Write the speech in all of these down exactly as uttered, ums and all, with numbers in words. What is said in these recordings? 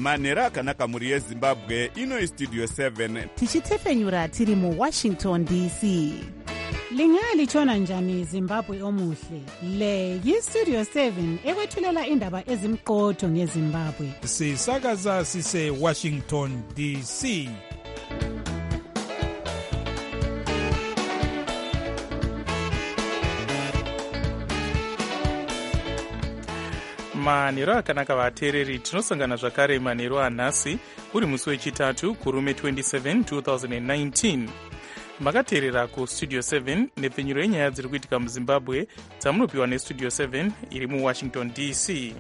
manhero akanaka mhuri yezimbabwe. Ino Studio seven tichitefenyura tiri muwashington D C. Lingalitshona njani Zimbabwe omuhle? Le yiStudio seven ekwethulela indaba ezimqotho ngeZimbabwe. Sisakaza sise Washington D C. manhero akanaka vateereri, tinosangana zvakare manhero anhasi uri musi wechitatu kurume twenty-seven two thousand nineteen. makateerera kustudio seven nepfenyuro yenyaya dziri kuitika muzimbabwe dzamunopiwa nestudio seven iri muwashington D C.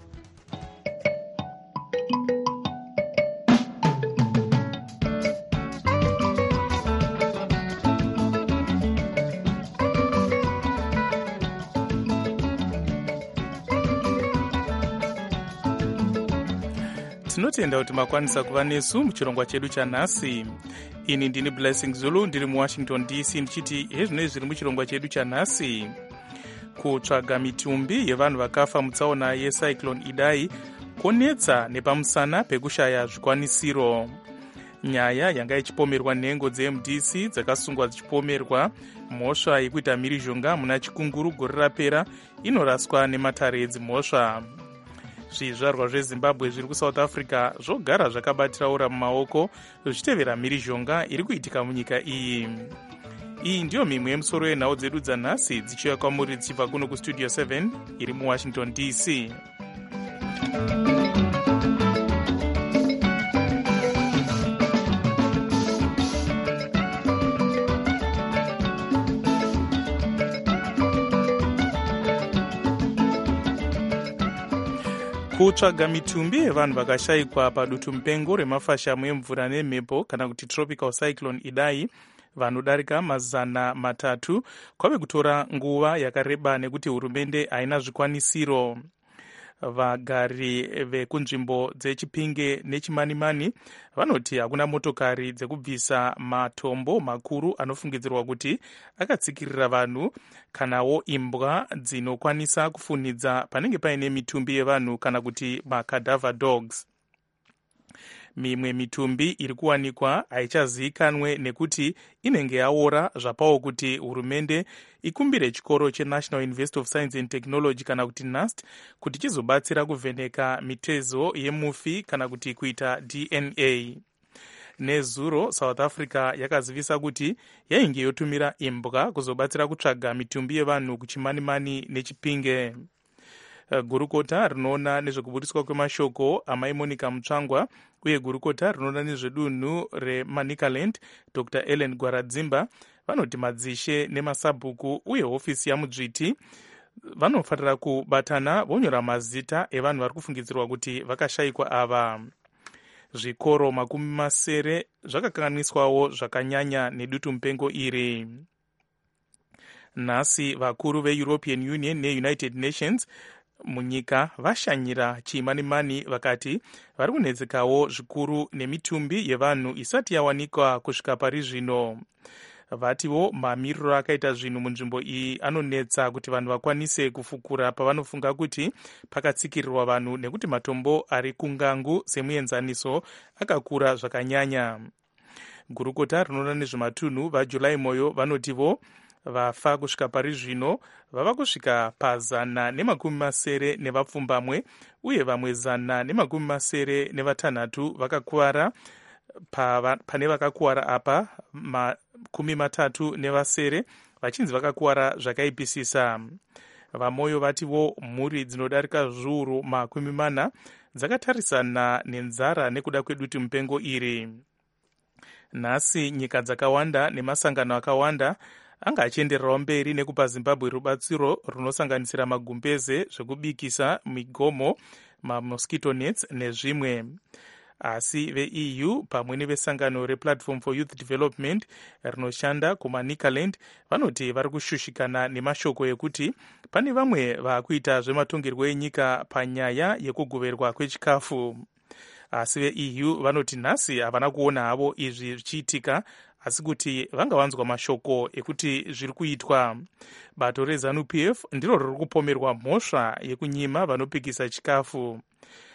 tinotenda kuti makwanisa kuva nesu muchirongwa chedu chanhasi. Ini ndini Blessing Zulu ndiri muwashington D C ndichiti hezvinoi zviri muchirongwa chedu chanhasi. Kutsvaga mitumbi yevanhu vakafa mutsaona yecyclone Idai konetsa nepamusana pekushaya zvikwanisiro. Nyaya yanga ichipomerwa nhengo dze-M D C dzakasungwa dzichipomerwa mhosva yekuita mhirizhonga muna chikunguru gore rapera inoraswa nematare edzimhosva. Zvizvarwa zveZimbabwe zviri kuSouth Africa zvogara zvakabatiraura mumaoko zvichitevera mhirizhonga iri kuitika munyika iyi. Iyi ndiyo mimwe yemusoro yenhau dzedu dzanhasi dzichiuya kwamuri dzichibva kuno kustudio seven iri muwashington D C. kutsvaga mitumbi yevanhu vakashayikwa padutu mupengo remafashamu emvura nemhepo kana kuti tropical cyclone Idai vanodarika mazana matatu kwave kutora nguva yakareba nekuti hurumende haina zvikwanisiro. Vagari vekunzvimbo dzechipinge nechimanimani vanoti hakuna motokari dzekubvisa matombo makuru anofungidzirwa kuti akatsikirira vanhu kanawo imbwa dzinokwanisa kufunidza panenge paine mitumbi yevanhu kana kuti macadaver dogs. Mimwe mitumbi iri kuwanikwa haichazivikanwe nekuti inenge yaora zvapawo kuti hurumende ikumbire chikoro cheNational University of Science and Technology kana kuti NUST kuti chizobatsira kuvheneka mitezo yemufi kana kuti kuita D N A. Nezuro South Africa yakazivisa kuti yainge yotumira imbwa kuzobatsira kutsvaga mitumbi yevanhu kuchimanimani nechipinge. Gurukota rinoona nezvekubudiswa kwemashoko amai Monica Mutsvangwa uye gurukota rinoona nezvedunhu reManicaland Doctor Ellen Gwaradzimba vanoti madzishe nemasabhuku uye hofisi yamudzviti vanofanira kubatana vonyora mazita evanhu vari kufungidzirwa kuti vakashayikwa ava. Zvikoro makumi masere zvakakanganiswawo zvakanyanya nedutu mupengo iri. Nhasi vakuru veEuropean Union neUnited Nations munyika vashanyira chimanimani vakati vari kunetsekawo zvikuru nemitumbi yevanhu isati yawanikwa kusvika pari zvino. Vatiwo mamiriro akaita zvinhu munzvimbo iyi anonetsa kuti vanhu vakwanise kufukura pavanofunga kuti pakatsikirirwa vanhu nekuti matombo ari kungangu semuenzaniso akakura zvakanyanya. Gurukota rinoona nezvematunhu vaJulai Moyo vanotivo vafa kusvika pari zvino vava kusvika pazana nemakumi masere nevapfumbamwe uye vamwe zana nemakumi masere nevatanhatu vakakuvara. Pane vakakuwara apa makumi matatu nevasere vachinzi vakakuwara zvakaipisisa. Vamoyo vativo mhuri dzinodarika zviuru makumi mana dzakatarisana nenzara nekuda kwedutu mupengo iri. Nhasi nyika dzakawanda nemasangano akawanda anga achiendererawo mberi nekupa Zimbabwe rubatsiro runosanganisira magumbeze zvekubikisa, migomo, mamosquito nets nezvimwe. Asi ve-E U pamwe nevesangano rePlatform for Youth Development rinoshanda kuManicaland vanoti vari kushushikana nemashoko ekuti pane vamwe vakuita zvematongerwo enyika panyaya yekugoverwa kwechikafu. Asi ve-E U vanoti nhasi havana kuona havo izvi zvichiitika, asi kuti vangavanzwa mashoko ekuti zviri kuitwa. Bato reZANU P F ndiro riri kupomerwa mhosva yekunyima vanopikisa chikafu.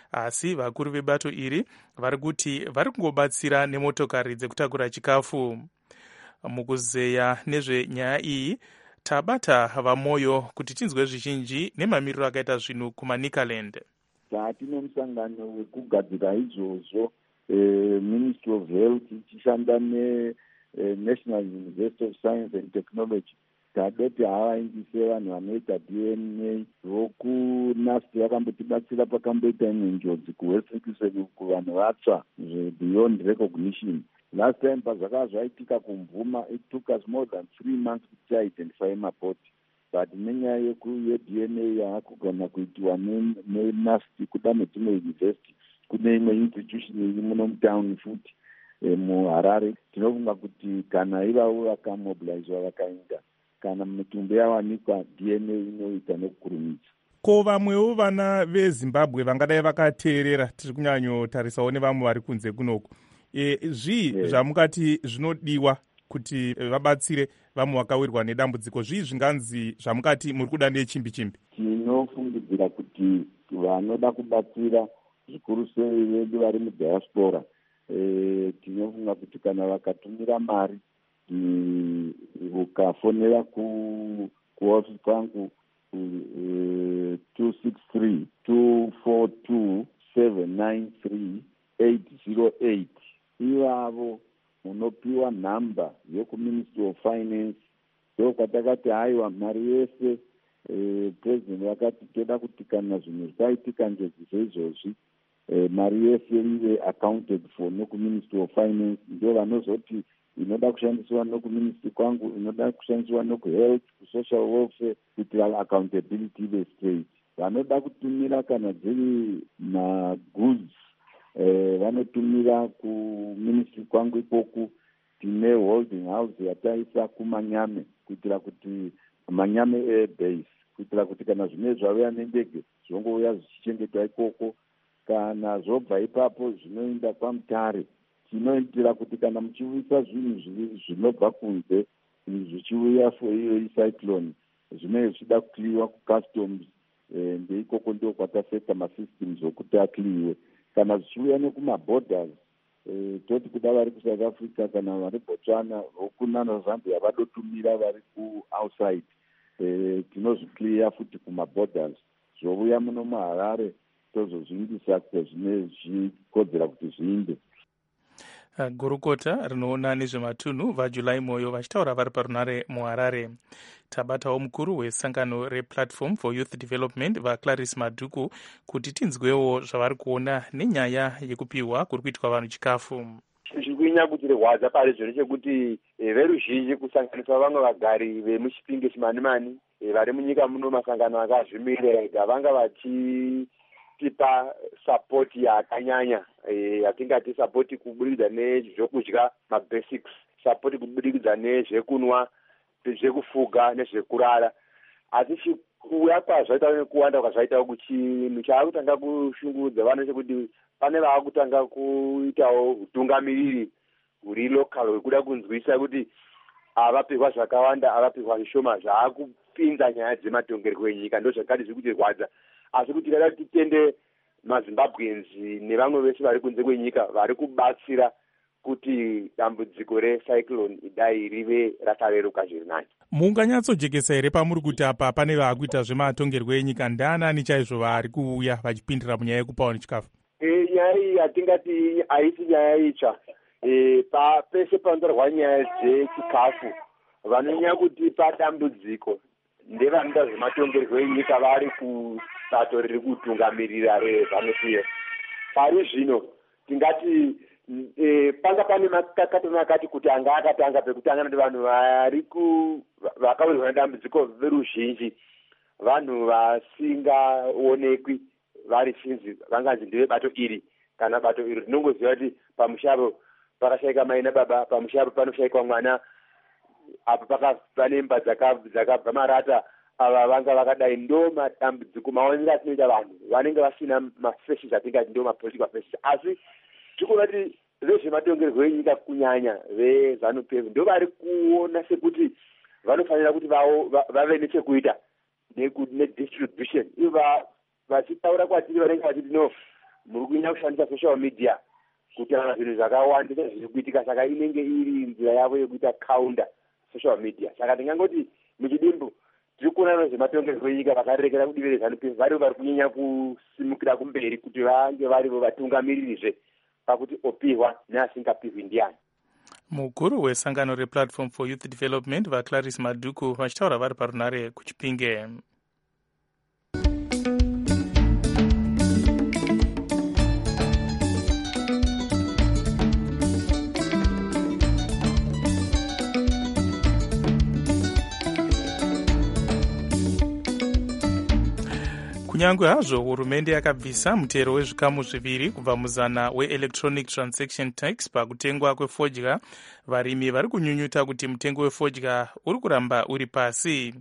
asi vakuru vebato iri vari kuti vari kungobatsira nemotokari dzekutakura chikafu. Mukuzeya nezvenyaya iyi tabata vamoyo kuti tinzwe zvizhinji nemamiriro akaita zvinhu kumanikaland. Tatine musangano wekugadzira izvozvo eh, Ministry of Health ichishanda neNational eh, University of Science and Technology tadoti havaindise vanhu vanoita D N A vokunasti vakambotibatsira pakamboita imwe njodzi kuwestern kuvanhu vatsva beyond recognition. Last time pazvakava zvaitika kumvuma, it took us more than three months kuti identify mabody, but nenyaya ye-D N A yaakugona kuitiwa nenasti kuda nedzimwe university kune imwe institution iri muno mutown futi e, muHarare, tinofunga kuti kana ivavo vakamobilizwa vakaenda kana mitumbi yawanikwa D N A inoita nekukurumidza. Ko vamwewo vana veZimbabwe vangadai vakateerera, tiri kunyanyotarisawo nevamwe vari kunze kunoku, e, zvii yeah. zvamukati zvinodiwa kuti vabatsire vamwe vakawirwa nedambudziko, zvii zvinganzi zvamukati muri kuda nechimbi chimbi? Tinofungidzira kuti vanoda kubatsira zvikuru sei vedu vari mudiaspora, e, tinofunga kuti kana vakatumira mari ukafonera kuofisi kwangu two six three two four two seven nine three eight zero eight, ivavo unopiwa nhamba yokuministry of finance. So kwatakati haiwa mari yese eh, president vakati toda kuti kana zvinhu zvaitika njodzi seizvozvi eh, mari yese ive accounted for nokuministry of finance. Ndio vanozoti inoda kushandiswa nokuministry kwangu, inoda kushandiswa nokuhealth, kusocial welfare, kuti accountability ive straight. Vanoda kutumira kana dziri magoods eh, vanotumira kuministry kwangu ikoku. Tine holding house yataisa kuManyame kuitira kuti Manyame air base kuitira kuti kana zvine zvauya nendege zvongouya zvichichengetwa ikoko, kana zvobva ipapo zvinoenda kwaMutare. Tinoitira kuti kana muchiuyisa zvinhu zvinobva kunze zvichiuya for iyo icyclone zvinenge zvichida kukliwa kucustoms, eh, ndeikoko ndio kwataseta masystems okuti akliwe. Kana zvichiuya nekumaborders, eh, toti kuda vari kuSouth Africa kana vari Botswana okuna naZambia vadotumira vari ku-outside, eh, tinozvikliya futi kumaborders zvovuya muno muHarare tozozviindisa zvine zvichikodzera kuti zviinde. Gurukota rinoona nezvematunhu vaJulai Moyo vachitaura vari parunare muHarare. Tabatawo mukuru wesangano rePlatform for Youth Development vaClarice Madhuku kuti tinzwewo zvavari kuona nenyaya yekupiwa kuri kuitwa vanhu chikafu. Zviri kuinya kuti rehwadza pari zvino chekuti e, veruzhinji kusanganiswa vamwe vagari vemuchipinge chimanimani e, vari munyika muno masangano akazvimirira ega vanga vachi tipa support yakanyanya yatingati support kubudikidza nezvekudya mabasics, support kubudikidza nezvekunwa, zvekufuga nezvekurara. Asi chikuya kwazvaita nekuwanda kwazvaita kuti chinhu chaakutanga kushungurudza vanhu chekuti pane vaakutanga kuitawo utungamiriri huri local hwekuda kunzwisa kuti avapiwa zvakawanda avapiwa zvishoma zvaakupinza nyaya dzematongerwo enyika. Ndo zvakati zviri kutirwadza, asi kuti kada titende maZimbabweans nevamwe vese vari kunze kwenyika vari kubatsira kuti dambudziko recyclone idai rive rakareruka zviri nani. Munganyatsojekesa here pamuri kuti apa pane vaakuita zvematongerwo enyika ndianani chaizvo vari kuuya vachipindira munyaya yekupawo nechikafu? E, nyaya iyi hatingati haisi nyaya itsva. E, pa pese panotorwa nyaya dzechikafu vanonyanya kutipa dambudziko ndevanoita zvematongerwo enyika vari kubato riri kutungamirira reZANU-PF. Pari zvino tingati e, panga pane makakato akati kuti anga akatanga pekutanga nevanhu vari vakawirwa nedambudziko veruzhinji, vanhu vasingaonekwi vari chinzi vanganzi ndeve bato iri kana bato iri rinongoziva kuti pamushavo pakashayika mai nababa, pamushavo panoshayikwa mwana, apa pane imba dzakabva marata, ava vanga vakadai. Ndo madambudziko maonero atinoita vanhu vanenge vasina mafesis atingati ndo mapolitical faces. Asi tikuona kuti vezvematongerwo enyika kunyanya veZANU-PF ndo vari kuona sekuti vanofanira kuti vave nechekuita nedistribution. Ivo vachitaura kwatiri vanenge vachiti no muri kunyanya kushandisa social media kutaura zvinhu zvakawandisa zviri kuitika, saka inenge iri nzira yavo yekuita counter social media. Saka ndingangoti muchidimbu tiri kuona nezvematongerwo enyika vakarekera kudivi reZANU-P F varivo vari kunyanya kusimukira kumberi kuti vange varivo vatungamiririzve pakuti opihwa neasingapihwi ndiani. Mukuru wesangano rePlatform for Youth Development vaClarice Madhuku vachitaura vari parunare kuChipinge. Kunyange hazvo hurumende yakabvisa mutero wezvikamu zviviri kubva muzana weElectronic Transaction Tax pakutengwa kwefodya, varimi vari kunyunyuta kuti mutengo wefodya uri kuramba uri pasi.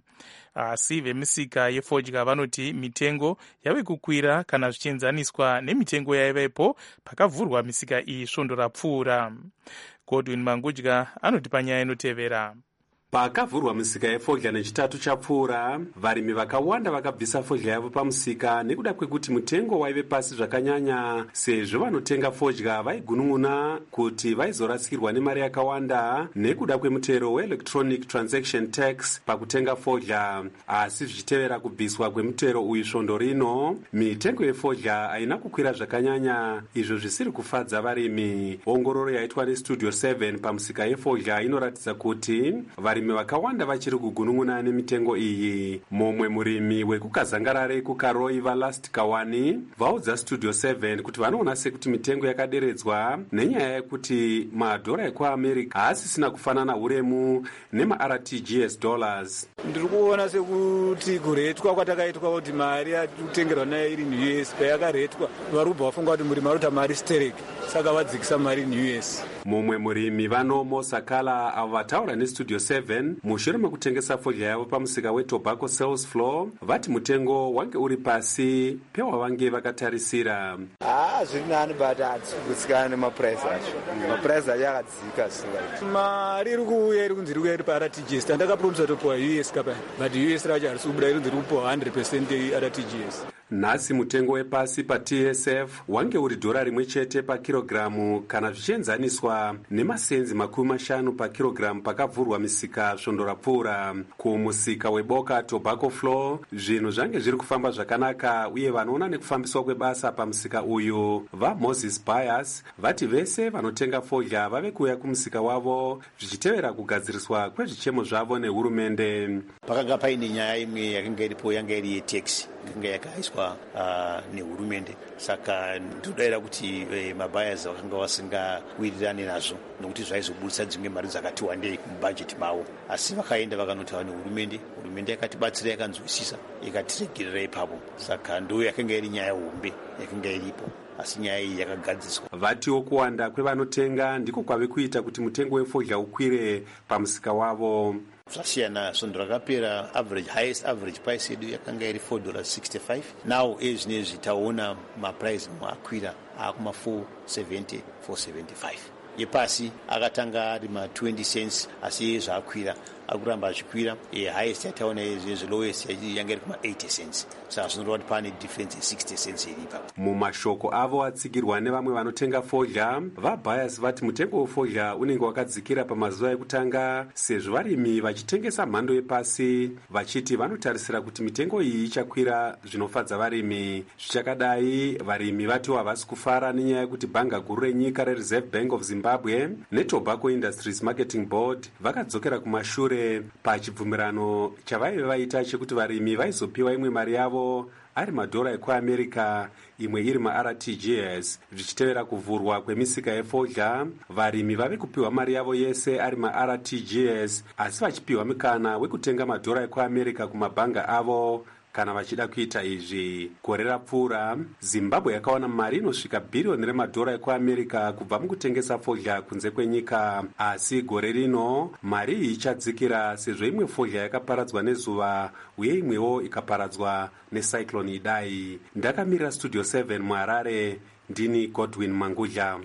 Asi vemisika yefodya vanoti mitengo yave kukwira kana zvichienzaniswa nemitengo yaivepo pakavhurwa misika iyi svondo rapfuura. Godwin Mangudya anoti panyaya inotevera. Pakavhurwa misika yefodya nechitatu chapfuura, varimi vakawanda vakabvisa fodya yavo pamusika nekuda kwekuti mutengo waive pasi zvakanyanya, sezvo vanotenga fodya vaigunun'una kuti vaizorasikirwa nemari yakawanda nekuda kwemutero weElectronic Transaction Tax pakutenga fodya. Asi zvichitevera kubviswa kwemutero uyu svondo rino, mitengo yefodya haina kukwira zvakanyanya, izvo zvisiri kufadza varimi. Ongororo yaitwa neStudio seven pamusika yefodya inoratidza kuti varimi vakawanda vachiri kugunun'una nemitengo iyi. Momwe murimi wekukazangarare kukaroi vaLast Kawani vaudza Studio seven kuti vanoona sekuti mitengo yakaderedzwa nenyaya yekuti madhora ekuAmerica haasisina kufanana uremu nemaR T G S dollars. Ndiri kuona sekuti kuretwa kwatakaitwa kuti mari yatutengerwa nayo iri in U S payakaretwa varubva vafunga kuti murimi arota mari stereki, saka vadzikisa mari in U S. Mumwe murimi vanomo Sakala avo vataura neStudio seven mushure mekutengesa fodya yavo pamusika weTobacco Sales Floor vati mutengo wange uri pasi pewavange vakatarisira. Ah, zviri nani but hatisi kutsikana nemaprice acho. Maprice acho akadzika singa. Mari iri kuuya iri kunzi iri kuuya iri paR T G S. Tandakapromisa topiwa U S kapa. But U S racho harisi kubuda iri kunzi iri kupiwa one hundred percent yeR T G S. Nhasi mutengo wepasi paT S F wange uri dhora rimwe chete pakirogiramu kana zvichienzaniswa nemasenzi makumi mashanu pakirogiramu pakavhurwa misika svondo rapfuura. Kumusika weboka Tobacco Floor zvinhu zvange zviri kufamba zvakanaka, uye vanoona nekufambiswa kwebasa pamusika uyu vaMoses Bias vati vese vanotenga fodya vave kuuya kumusika wavo zvichitevera kugadziriswa kwezvichemo zvavo nehurumende. Pakanga paine nyaya imwe yakanga iripo yanga iri yetaxi yakanga yakaiswa uh, nehurumende, saka ndodavira kuti eh, mabayas vakanga vasingawirirane nazvo nokuti zvaizobudisa dzimwe mari dzakati wandei mubhajeti mavo, asi vakaenda vakanotaura nehurumende. Hurumende yakatibatsira, yakanzwisisa, ikatiregerera ipapo, saka ndo yakanga iri nyaya hombe yakanga iripo, asi nyaya iyi yakagadziswa. Vatiwo kuwanda kwevanotenga ndiko kwave kuita kuti mutengo wefodya ukwire pamusika wavo. Zvasiyana, svondo rakapera average highest average price yedu yakanga iri four dollars sixty-five. Now ezvinezvi taona maprice akwira akuma four seventy, four seventy-five. Yepasi akatanga ari ma twenty cents, asi zvakwira akuramba achikwira. E highest yataona izvezvi lowest yanga iri kuma eighty cents. Saka zvinoreva kuti pane difference ye sixty cents iripo. Mumashoko avo atsigirwa nevamwe vanotenga fodya, vaBias vati mutengo wefodya unenge wakadzikira pamazuva ekutanga, sezvo varimi vachitengesa mhando yepasi vachiti vanotarisira kuti mitengo iyi ichakwira zvinofadza varimi. Zvichakadai, varimi vati havasi kufara nenyaya yekuti bhanga guru renyika reReserve Bank of Zimbabwe neTobacco Industries Marketing Board vakadzokera kumashure pachibvumirano chavaive vaita chekuti varimi vaizopiwa imwe mari yavo ari madhora ekuAmerica, imwe iri maR T G S. Zvichitevera kuvhurwa kwemisika yefodya, varimi vave kupiwa mari yavo yese ari maR T G S, asi vachipiwa mikana wekutenga madhora ekuAmerica kumabhanga avo kana vachida kuita izvi. Gore rapfuura, Zimbabwe yakawana mari inosvika bhiriyoni remadhora ekuAmerica kubva mukutengesa fodya kunze kwenyika, asi gore rino mari iyi ichadzikira sezvo imwe fodya yakaparadzwa nezuva uye imwewo ikaparadzwa necyclone Idai. Ndakamirira Studio seven muHarare, ndini Godwin Mangudya.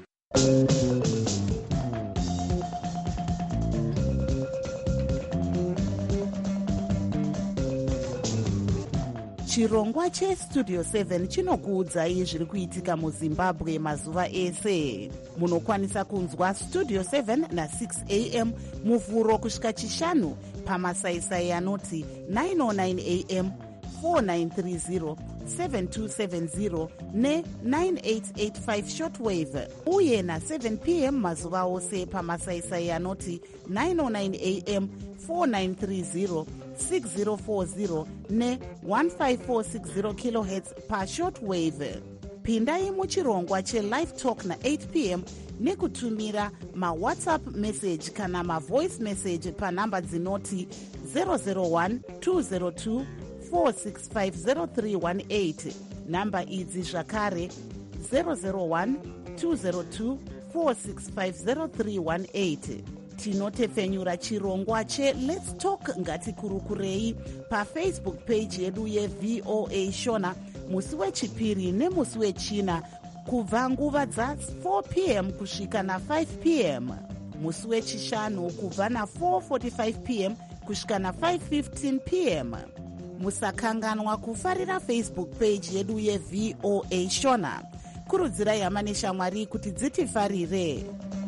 chirongwa chestudio seven chinokuudzai zviri kuitika muzimbabwe mazuva ese. Munokwanisa kunzwa studio seven na six a m muvhuro kusvika chishanu pamasaisai anoti nine oh nine a m, four nine three zero, seven two seven zero ne nine eight eight five shortwave, uye na seven p m mazuva ose pamasaisai anoti nine oh nine a m, four nine three zero, six zero four zero ne one five four six zero kilohertz pa shortwave. Pindai muchirongwa chelive talk na eight p m nekutumira mawhatsapp message kana mavoice message panhamba dzinoti zero zero one two zero two four six five zero three one eight. Namba idzi zvakare zero zero one two zero two four six five zero three one eight. Tinotepfenyura chirongwa che Let's Talk ngatikurukurei pafacebook page yedu yeV O A Shona musi wechipiri nemusi wechina kubva nguva dza four p m kusvika na five p m, musi wechishanu kubva na four forty-five p m kusvika na five fifteen p m. Musakanganwa kufarira Facebook page yedu yeV O A Shona. Kurudzirai hama neshamwari kuti dzitifarire.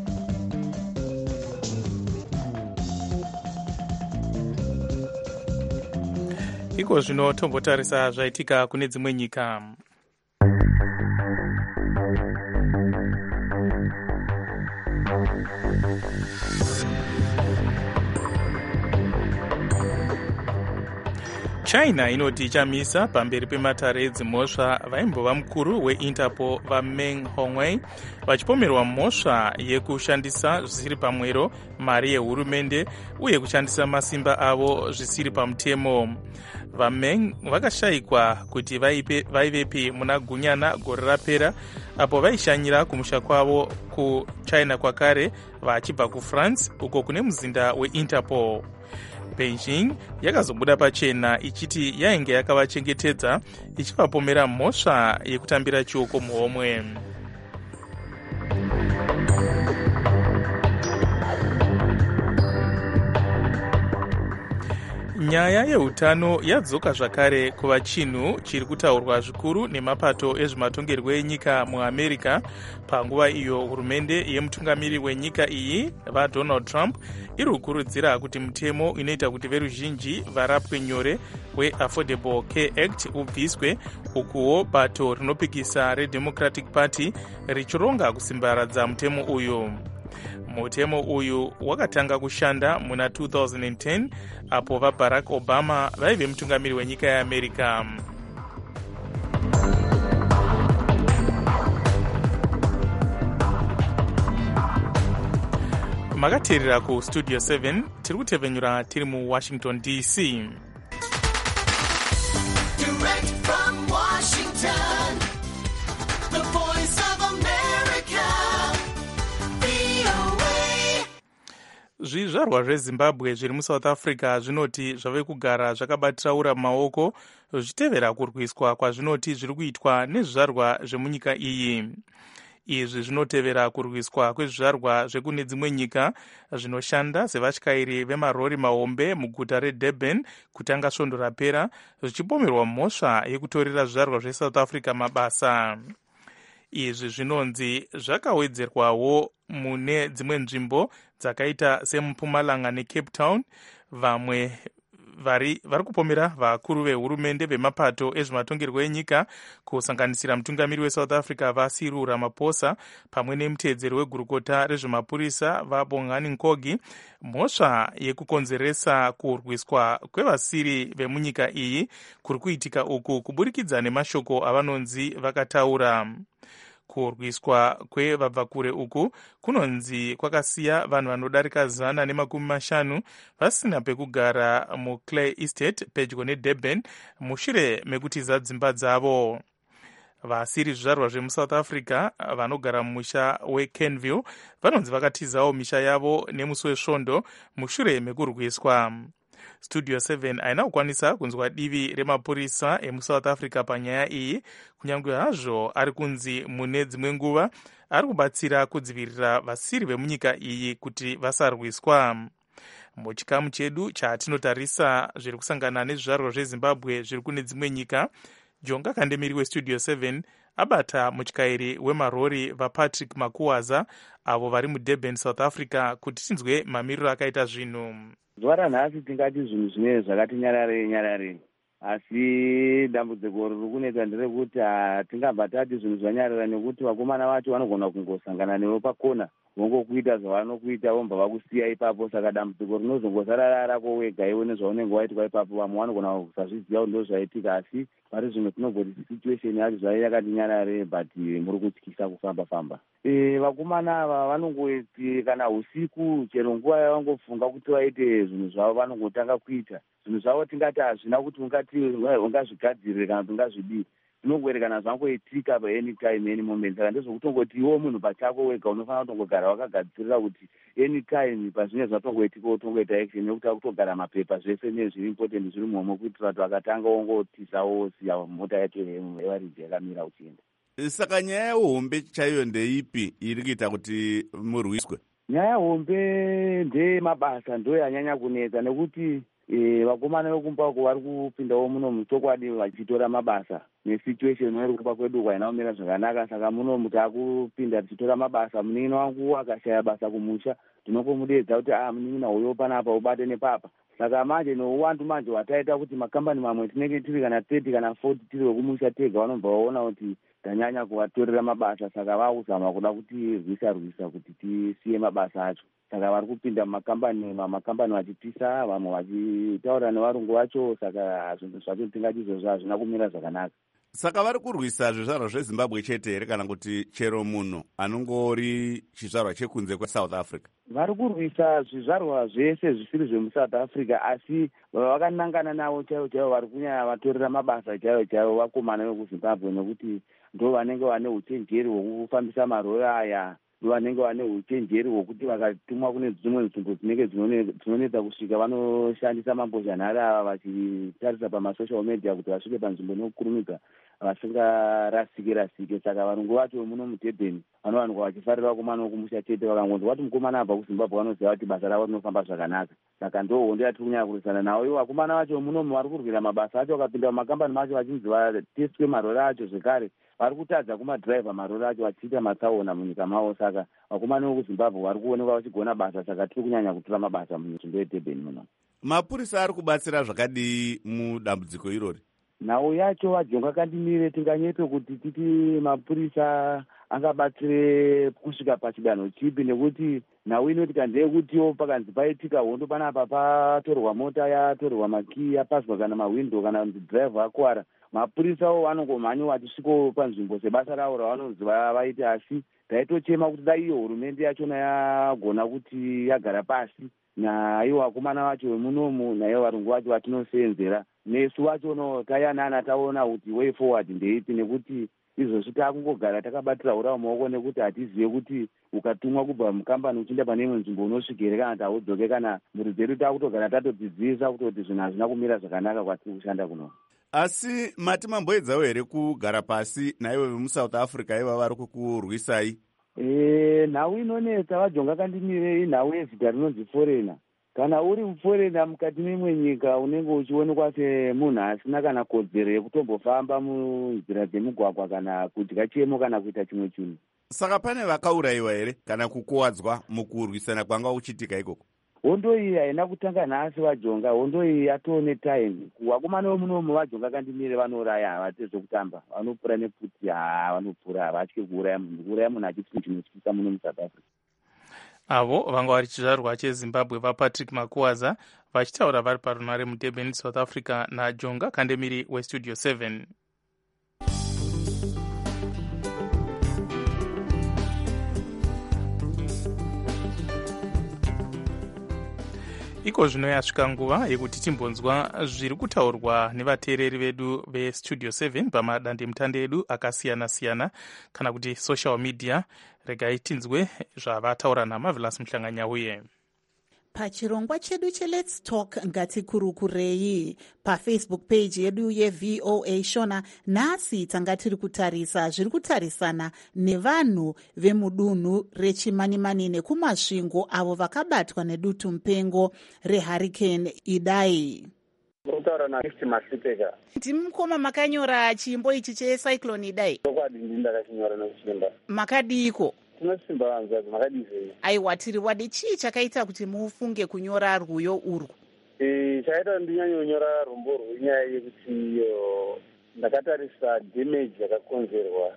Iko zvino tombotarisa zvaitika kune dzimwe nyika. China inoti ichamisa pamberi pematare edzimhosva vaimbova mukuru weInterpol vaMeng Hongwei vachipomerwa mhosva yekushandisa zvisiri pamwero mari yehurumende uye kushandisa masimba avo zvisiri pamutemo. VaMeng vakashayikwa kuti vaivepi muna gunyana gore rapera apo vaishanyira kumusha kwavo kuChina kwakare vachibva kuFrance uko kune muzinda weInterpol. Beijing yakazobuda pachena ichiti yainge yakavachengetedza ichivapomera mhosva yekutambira chioko muhomwe. Nyaya yeutano yadzoka zvakare kuva chinhu chiri kutaurwa zvikuru nemapato ezvematongerwo enyika muAmerica panguva iyo hurumende yemutungamiri wenyika iyi vaDonald Trump iri kukurudzira kuti mutemo inoita kuti veruzhinji varapwe nyore weAffordable Care Act ubviswe, ukuwo bato rinopikisa reDemocratic Party richironga kusimbaradza mutemo uyu. Mutemo uyu wakatanga kushanda muna two thousand ten apo vaBarack Obama vaive mutungamiri wenyika yeAmerica. Makateerera ku Studio seven tiri kutevhenyura tiri mu Washington D C. Direct from Washington, the voice of America, V O A. Zvizvarwa zveZimbabwe zviri muSouth Africa zvinoti zvave kugara zvakabatiraura maoko zvichitevera kurwiswa kwazvinoti zviri kuitwa nezvizvarwa zvemunyika iyi. Izvi zvinotevera kurwiswa kwezvizvarwa zvekune dzimwe nyika zvinoshanda sevatyairi vemarori mahombe muguta reDurban kutanga svondo rapera zvichipomerwa mhosva yekutorera zvizvarwa zveSouth Africa mabasa. Izvi zvinonzi zvakawedzerwawo mune dzimwe nzvimbo dzakaita semuPumalanga neCape Town. Vamwe vari vari kupomera vakuru vehurumende vemapato ezvematongerwo enyika kusanganisira mutungamiri weSouth Africa vaCyril Ramaphosa pamwe nemutedzeri wegurukota rezvemapurisa vaBongani Ngogi mhosva yekukonzeresa kurwiswa kwevasiri vemunyika iyi kuri kuitika uku kuburikidza nemashoko avanonzi vakataura. Kurwiswa kwevabvakure uku kunonzi kwakasiya vanhu vanodarika zana nemakumi mashanu vasina pekugara muClay Estate pedyo neDurban mushure mekutiza dzimba dzavo. Vasiri zvizvarwa zvemuSouth Africa vanogara mumusha weKenville vanonzi vakatizawo misha yavo nemusi wesvondo mushure mekurwiswa. Studio seven aina kukwanisa kunzwa divi remapurisa emuSouth Africa panyaya iyi, kunyange hazvo ari kunzi mune dzimwe nguva ari kubatsira kudzivirira vasiri vemunyika iyi kuti vasarwiswa. muchikamu chedu chatinotarisa zviri kusangana nezvizvarwa zvezimbabwe zviri kune dzimwe nyika, Jonga Kandemiri westudio seven abata mutyairi wemarori vapatrick Makuwaza avo vari muDurban, South Africa, kuti tinzwe mamiriro akaita zvinhu. Zuva ranhasi tingati zvinhu zvine zvakati nyarare nyarare, asi dambudziko riri kunetsa nderekuti hatingabva tati zvinhu zvanyarara, nekuti vakomana vacho vanogona kungosangana newe pakona vongokuita zvavanokuita vombva vakusiya ipapo. Saka dambudziko rinozongosara rako wega iwe nezvaunenge waitwa ipapo. Vamwe vanogona kusazviziva kuti ndo zvaitika, asi pari zvimwe tinobvoti situation yacho zvai yakati nyarare, but muri kutyisa kufamba famba. E, vakomana ava vanongoti kana usiku chero nguva yavangofunga kuti vaite zvinhu zvavo vanongotanga kuita zvinhu zvavo. Tingati hazvina kuti ungati ungazvigadzirire kana kuti ungazvidii, zvinongoerekana zvangoitika paany time any moment. Saka ndezvokutongoti iwo munhu pachako wega unofanira kutongogara wakagadzirira kuti any time pazvinenge zvatongoitika utongoita action, nekuti akutogara mapepa zvese nezviri important zviri muhomo, kuitira kuti vakatanga wongotisa wosiya mota yacho yevariji yakamira uchienda. Saka nyaya yehombe chaiyo ndeipi iri kuita kuti murwiswe? Nyaya hombe ndemabasa ndo yanyanya kunetsa, nekuti E, vakomana vekumba uko vari kupindawo muno muchokwadi vachitora mabasa nesituation iri kuba kwedu kwainaomera zvakanaka. Saka muno mutakupinda tichitora mabasa, munino wangu akashaya basa kumusha, tinongomudedza kuti ah munina uyo panapa ubate nepapa. Saka manje nouwandu manje wataita kuti makambani mamwe tinenge tiri kana thirty kana forty tiri wekumusha tega, vanobva vaona kuti tanyanya kuvatorera mabasa. Saka vakuzama kuda kuti rwisa rwisa kuti tisiye mabasa acho. Saka vari kupinda mumakambani, mamakambani vachipisa, vamwe vachitaura nevarungu vacho. Saka zvinhu zvacho tingati izvozvo hazvina kumira zvakanaka. Saka vari kurwisa zvizvarwa zvezimbabwe chete here, kana kuti chero munhu anongori chizvarwa chekunze kweSouth Africa? Vari kurwisa zvizvarwa zvese zvisiri zvemuSouth Africa, asi vakanangana navo chaivo chaivo vari kunyanya vatorera mabasa chaivo chaivo vakomana vekuZimbabwe, nekuti ndo vanenge vane uchenjeri hwekufambisa marori aya, ndo vanenge vane uchenjeri hwokuti vakatumwa kune dzimwe nzvimbo dzinenge dzinonetsa kusvika vanoshandisa mambozhanhare ava vachitarisa pamasocial media kuti vasvike panzvimbo inokurumidza vasingarasike rasike. Saka varungu vacho muno muDurban vanovanhwa vachifarira vakomana vokumusha chete, vakangonzwa kuti mukomana abva kuZimbabwe vanoziva kuti basa ravo rinofamba zvakanaka. Saka ndo hondo yatiri kunyanya kurwisana navo. Ivo vakomana vacho munomu vari kurwira mabasa acho, vakapinda mumakambani macho vachinzi vateswe marori acho, zvekare vari kutadza kumadhiraivha marori acho vachiita matsaona munyika mavo. Saka vakomana vekuZimbabwe vari kuonekwa vachigona basa. Saka tiri kunyanya kutora mabasa munzvimbo yeDurban muno. Mapurisa ari kubatsira zvakadii mudambudziko irori? Nhau yacho vaJonga Kandemiri tinganyete kuti titi mapurisa angabatsire kusvika pachidanho chipi, nekuti nhau inoti kandeyekutiwo pakanzi paitika hondo panapa patorwa mota yatorwa makii yapaswa kana mahwindo kana dhiraivha akuwara, mapurisawo vanongomhanyo vachisvikawo panzvimbo sebasa ravo ravanonzi vaite. Asi taitochema kuti dai iyo hurumende yachona yagona kuti yagara pasi naivo vakomana vacho vemunomu naivo varungu vacho vatinoseenzera, nesu vachono tayanana taona kuti way forward ndeipi, nekuti izvozvi takungogara takabatira urawo maoko, nekuti hatizive kuti ukatumwa kubva mukambani uchienda pane imwe nzvimbo unosvikere kana taudzoke, kana mhuri dzedu takutogara tatodzidzisa kutoti zvinhu hazvina kumira zvakanaka kwatiri kushanda kuno. Asi mati mamboedzawo here kugara pasi naivo vemuSouth Africa iva vari kukurwisai? E, nhau inonetsa vaJonga Kandemiri inhau yezita rinonzi forena. Kana uri muforena mukati memwe nyika unenge uchionekwa semunhu asina kana kodzero yekutombofamba munzira dzemugwagwa kana kudya chemo kana kuita chimwe chinhu. Saka pane vakaurayiwa here kana kukuwadzwa mukurwisana kwanga uchitika ikoko? Hondo iyi haina kutanga nhasi vaJonga, hondo iyi yatoo netime. Vakomana vemunomu vaJonga Kandemiri vanouraya, havati zvekutamba, vanopfuura nepfuti, haa vanopfuura, havatyi kuuraya munhu. Kuuraya munhu achiti chinhu chityisa muno muSouth Africa. Avo vanga vari chizvarwa cheZimbabwe vaPatrick Makuwaza vachitaura vari parunare muDurban, South Africa, naJonga Kandemiri westudio seven. Iko zvino yasvika nguva yekuti timbonzwa zviri kutaurwa nevateereri vedu vestudio seven pamadandemutande edu akasiyana-siyana kana kuti social media. Regai tinzwe zvavataura naMarvelous Muhlanganyauye. pachirongwa chedu cheLet's Talk ngatikurukurei pafacebook page yedu yevoa shona. Nhasi tanga tiri kutarisa zviri kutarisana nevanhu vemudunhu rechimanimani nekumasvingo avo vakabatwa nedutu mupengo rehurricane Idai. Kutaura naFifty Masipeka. Ndimukoma makanyora chimbo ichi checyclone Idai. Chokwadi ndindakachinyora nokuchimba. Makadiko? Tinosimba vanzazi, makadizei? Aiwa, tiri wadi chii chakaita kuti mufunge kunyora rwuyo urwu? E, chaita ndinyanya kunyora rumbo urwu inyaya yekuti ndakatarisa damage yakakonzerwa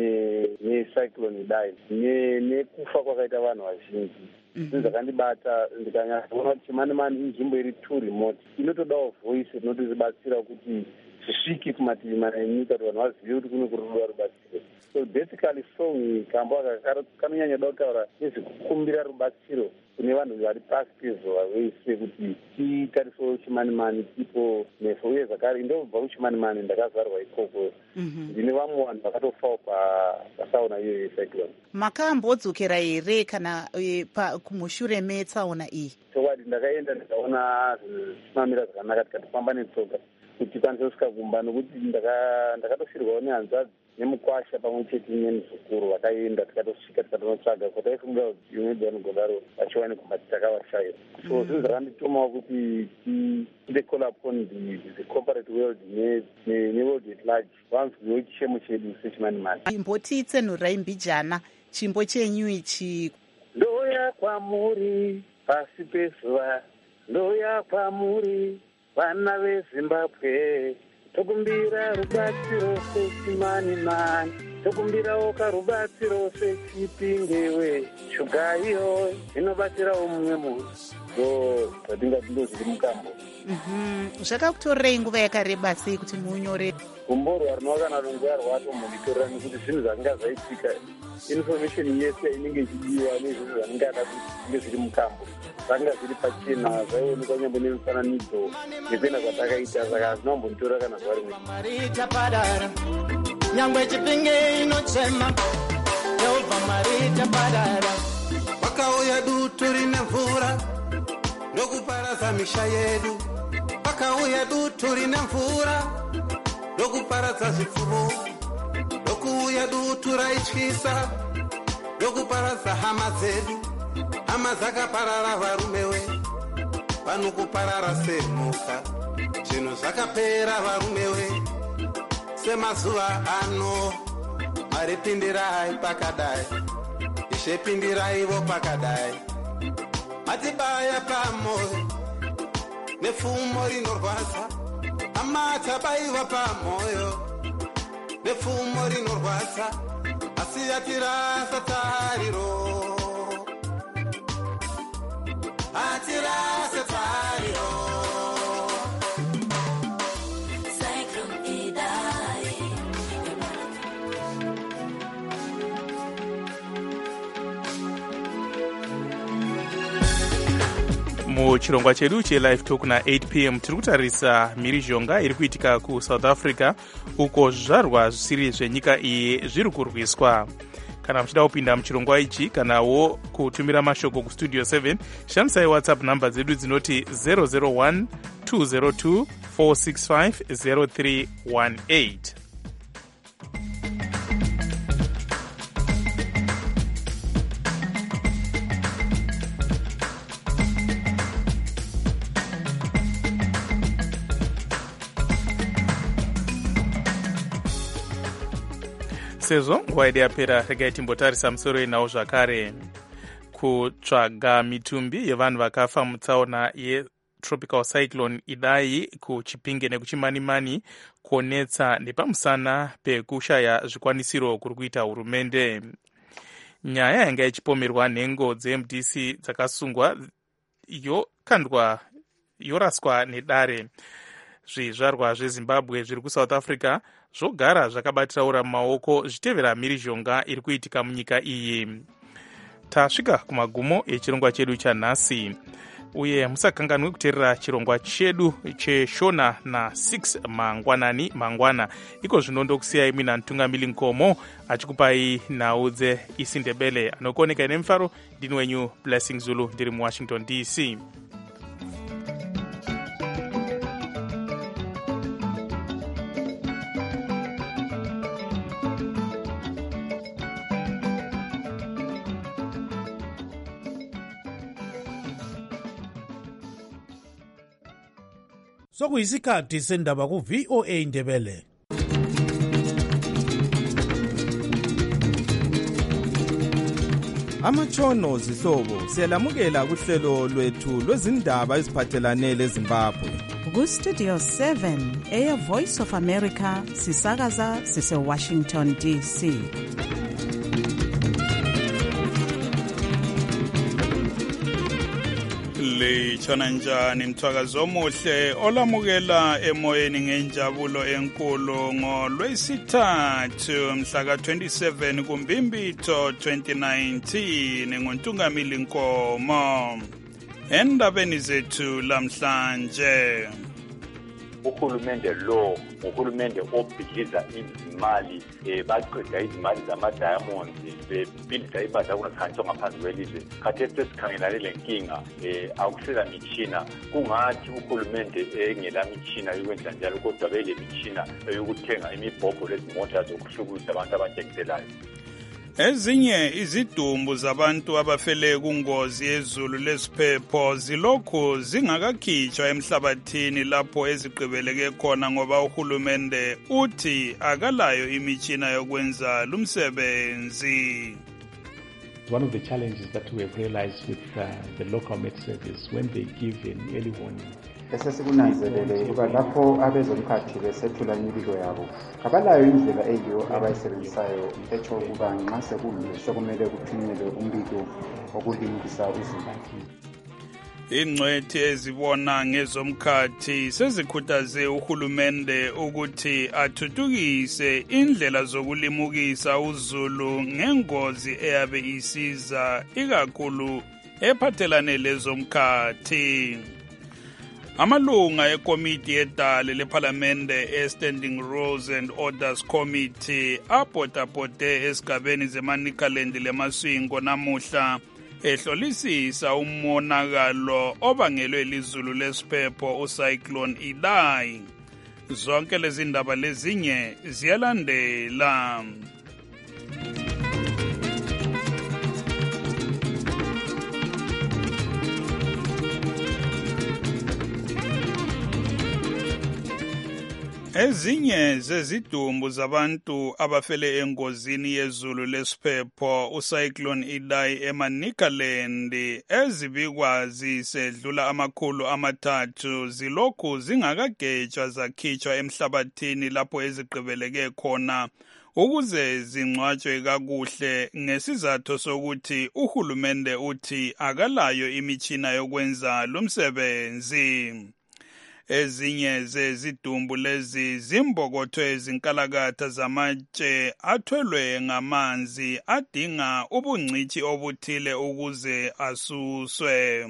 necyclone Idai nekufa kwakaita vanhu vazhinji. Zvinhu zvakandibata ndikanyatsoona kuti chimanimani inzvimbo iri too remote, inotodawo voice rinotizibatsira kuti zvisvike kumativi mana enyika kuti vanhu vazive kuti kune kurudiwa rubatsiro. So basically song kambo kanonyanya da kutaura nezvekukumbira rubatsiro kune vanhu vari pasi pezuva vese kuti titarisewo chimanimani tipo neso, uye zvakare ndobva kuchimanimani ndakazvarwa ikoko. Ndine vamwe vanhu vakatofawo patsaona iyoyo yecyclone. Makambodzokera here kana kumushure metsaona iyi? Chokwadi ndakaenda ndikaona zvichimamira zvakanaka tikatofamba netsoka kuti tikwanise kusvika kumba, nokuti ndakatosvirwawo nehanzvadzi nemukwasha pamwe chete nemuzukuru vakaenda tikatosvika tikatonotsvaga kuti taifunga kuti maybe vanogodaro vachiwane kumba takavashaya. So zvinhu zvakanditumawo kuti tiite call upon the corporate world neworld at large vanzwiwo chiemo chedu sechimanimani. Imbotitsenhurai mbijana chimbo chenyu ichi. Ndouya kwamuri pasi pezuva, ndouya kwamuri vana veZimbabwe, tokumbira rubatsiro sechimanimani, tokumbirawo karubatsiro sechipingewe, shuga iyo inobatsirawo mumwe munhu. So zvatingati ndo zviri mukambo. Zvakakutorerei nguva yakareba sei kuti munyore gomborwa rinova kana rongoya rwatomhonitorera, nekuti zvinhu zvanga zvaitika information yese inenge ichidiwa nezvinhu zvanenge ada kuti zvinge zviri mukambo zvanga zviri pachena, zvaionekwa nyambo nemifananidzo nekuenda zvatakaita, saka hazvinombonitora kana zuva rimwe. Nyangwe chipinge inochema Yehova marita padara, wakauya dutu rine mvura ndokuparadza misha yedu, wakauya dutu rine mvura ndokuparadza zvipfuwo, ndokuuya dutu raityisa ndokuparadza hama dzedu, hama dzakaparara varumewe, pano kuparara semhuka, zvinhu zvakapera varumewe, semazuva ano. Mari pindirai pakadai, ishe pindiraiwo pakadai, matibaya pamoyo nepfumo rinorwadza, amatabaiwa pamoyo nepfumo rinorwadza, asi yatirasa tariro, atirasa tariro. muchirongwa chedu chelive talk na-eight p m tiri kutarisa mhirizhonga iri kuitika kusouth africa, uko zvizvarwa zvisiri zvenyika iyi zviri kurwiswa. Kana muchida kupinda muchirongwa ichi kanawo kutumira mashoko kustudio seven, shandisai whatsapp namba dzedu dzinoti zero zero one two zero two four six five zero three one eight. sezvo nguva yedu yapera, regai timbotarisa musoro inawo zvakare. Kutsvaga mitumbi yevanhu vakafa mutsaona yetropical cyclone Idai kuchipinge nekuchimanimani kuonetsa nepamusana pekushaya zvikwanisiro kuri kuita hurumende. Nyaya yanga ichipomerwa nhengo dze-M D C dzakasungwa yokandwa yoraswa nedare. Zvizvarwa zveZimbabwe zviri kuSouth Africa zvogara zvakabatiraura mumaoko zvitevera mhirizhonga iri kuitika munyika iyi. Tasvika kumagumo echirongwa chedu chanhasi. uye musakanganwe kuteerera chirongwa chedu cheshona na six mangwanani mangwana. Iko zvino ndokusiyai mina Ntungamili Nkomo achikupai nhau dzeIsindebele. Anokuoneka ine mfaro ndini wenyu Blessing Zulu ndiri muWashington D C. Sokuyisikhathi sendaba ku V O A Indebele. Amatshono zihlobo siyalamukela kuhlelo lwethu lwezindaba eziphathelane leZimbabwe. Ku Studio seven eya Voice of America sisakaza sise Washington D C. Litshona njani mthwakazo omuhle olamukela emoyeni ngenjabulo enkulu ngolwesithathu mhla ka twenty-seven kuMbimbitho twenty nineteen ngoNtungamili Nkomo. Endabeni zethu lamhlanje, uhulumende lo uhulumende obhidliza izimali eh baqeda izimali zama-diamonds bebhidliza ibadla kunakhantsho ngaphansi kwelizwe. Khathesi sesikhangelane le nkinga eh akusela mitshina, kungathi uhulumende engela mitshina yokwenza njalo kodwa bele mitshina yokuthenga imibhobho lezimota zokuhlukuza abantu abajekiselayo. Ezinye izidumbu zabantu abafele kungozi yezulu lesiphepho zilokhu zingakakhitshwa emhlabathini lapho ezigqibeleke khona ngoba uhulumende uthi akalayo imitshina yokwenza lumsebenzi. One of the challenges that we have realized with uh, the local med service when they give an early warning, esesikunanzelele uba lapho abezomkhathi besethula imibiko yabo abalayo indlela eyiyo abayisebenzisayo etsho ukuba nxa sekunje sokumele kuphunyelwe umbiko wokulimukisa uzulu. Ingcwethi ezibona ngezomkhathi sezikhuthaze uhulumende ukuthi athuthukise indlela zokulimukisa uzulu ngengozi eyabe isiza ikakhulu ephathelane lezomkhathi. Amalunga ekomiti yedale lephalamende e-Standing Rules and Orders Committee abhodaphode esigabeni zeManicaland leMasvingo namuhla ehlolisisa umonakalo obangelwe lizulu lesiphepho uCyclone Idai. Zonke lezi ndaba lezinye ziyalandela. Ezinye zezidumbu zabantu abafele engozini yezulu lesiphepho uCyclone Idai eManicaland ezibikwa zisedlula amakhulu amathathu zilokhu zingakagejwa zakhitshwa emhlabathini lapho ezigqibeleke khona ukuze zingcwatshwe kakuhle ngesizathu sokuthi uhulumende uthi akalayo imitshina yokwenza lumsebenzi. Ezinye zezidumbu lezi zimbokothwe zinkalakatha zamatshe athwelwe ngamanzi adinga ubungcithi obuthile ukuze asuswe.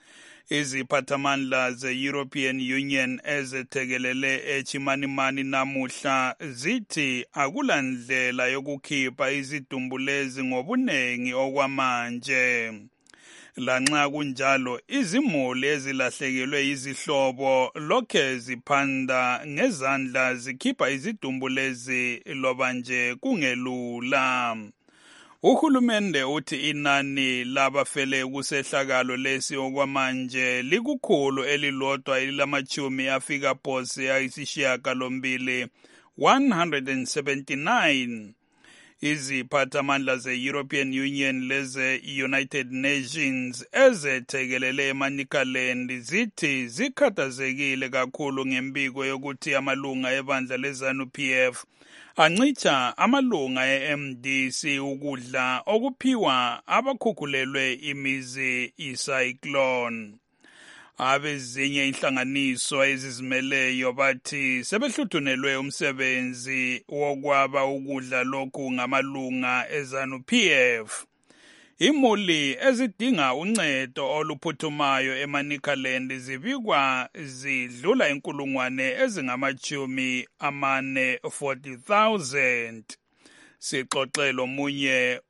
Iziphathamandla ze-European Union ezethekelele eChimanimani namuhla zithi akulandlela yokukhipha izidumbu lezi ngobunengi okwamanje. Lanxa kunjalo izimuli ezilahlekelwe izihlobo lokhe ziphanda ngezandla zikhipha izidumbu lezi loba nje kungelula. Uhulumende uthi inani labafele kusehlakalo lesi okwamanje likukhulu elilodwa elilamachumi afika phose ayisishiyagalombili one hundred seventy-nine. Iziphathamandla ze-European Union leze-United Nations ezethekelele eManicaland zithi zikhathazekile kakhulu ngembiko yokuthi amalunga ebandla leZANU-P F ancitsha amalunga e-M D C ukudla okuphiwa abakhukhulelwe imizi icyclone. Abezinye inhlanganiso ezizimeleyo bathi sebehluthunelwe umsebenzi wokwaba ukudla lokhu ngamalunga eZANU-P F. Imuli ezidinga uncedo oluphuthumayo eManicaland zibikwa zidlula inkulungwane ezingamachumi amane forty thousand. Sixoxelo munye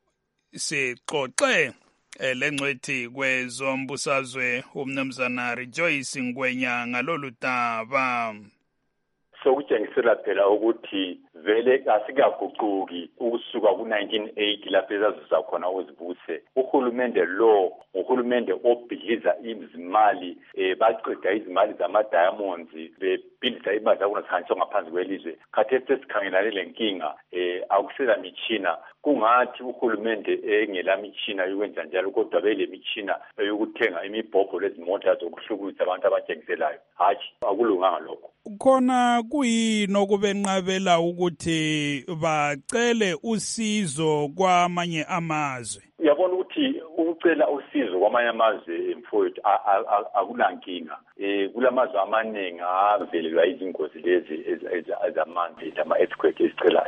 sixoxe lengcwethi kwezombusazwe umnumzana Rejoice Ngwenya ngalolu daba. Sokutshengisela phela ukuthi vele asikaguquki ukusuka ku nineteen eighty lapho ezazuza khona uzibuse. Uhulumende lo uhulumende obhidliza izimali eh baqeda izimali zama diamonds bebhidliza imali zakunathanjwa ngaphansi kwelizwe. Khathesi sesikhangelane lenkinga eh akusela mitshina kungathi uhulumende engela mitshina yokwenza njalo kodwa bele mitshina eyokuthenga imibhobho lezimota zokuhlukulisa abantu abajengiselayo. Hayi akulunganga lokho. Khona kuyini okubenqabela ukuthi bacele usizo kwamanye amazwe? Uyabona ukuthi ukucela usizo kwamanye amazwe mfowethu akunankinga. Eh kulamazwe amaningi avelelwa izingozi lezi ezamanzi ama earthquake esicela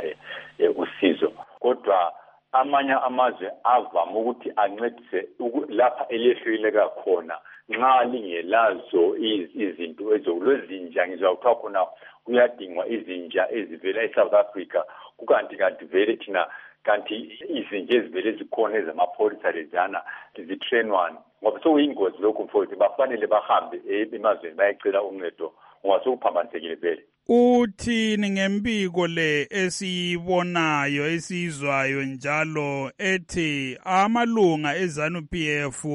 usizo. Kodwa amanye amazwe avama ukuthi ancedise lapha elehluleka khona nxa lingelazo izinto ezokulezinja ngizawuthiwa khona kuyadingwa izinja ezivela eSouth Africa kukanti kanti vele thina kanti izinja ezivele zikhona ezamapholisa lezana zitrainwane ngoba sokuyingozi lokho mfowethu bafanele bahambe emazweni bayecela uncedo ngoba sokuphambanisekile vele. Uthini ngempiko le esiyibonayo esizwayo njalo ethi amalunga eZANU P F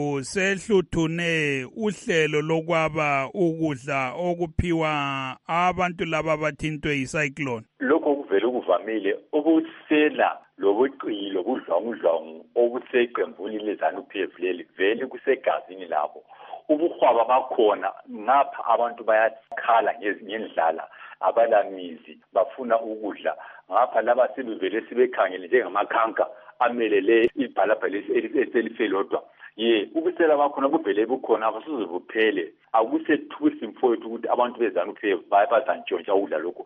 sehluthune uhlelo lokwaba ukudla okuphiwa abantu laba abathintwe yicyclone? Lokho kuvele kuvamile ukusela lobuqilo kudlwangudlwangu obuseqembuni leZANU P F leli vele kusegazini labo. Ubuhwaba bakhona ngapha abantu bayakhala ngendlala abalamizi bafuna ukudla ngapha laba sibevele sibekhangele njengamakhanka amelele ibhalabhale eliselifelodwa ye ubusela bakhona buvele bukhona abasuze buphele akusethusi mfowethu ukuthi abantu beZANU P F bayabazantshontsha ukudla lokho.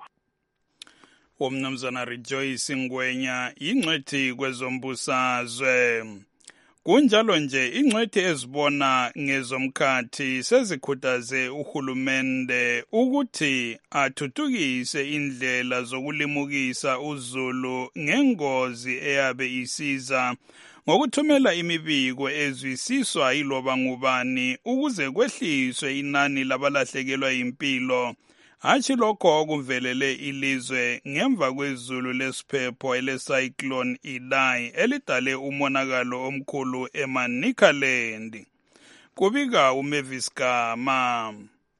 Umnumzana Rejoice Ngwenya ingcwethi kwezombusazwe. Kunjalo nje ingcwethi ezibona ngezomkhathi sezikhuthaze uhulumende ukuthi athuthukise indlela zokulimukisa uzulu ngengozi eyabe isiza ngokuthumela imibiko ezwisiswa yiloba ngubani ukuze kwehliswe inani labalahlekelwa impilo. Hachi lokho okuvelele ilizwe ngemva kwezulu lesiphepho elecyclone Idai elidale umonakalo omkhulu eManicaland. Kubika uMavis Gama.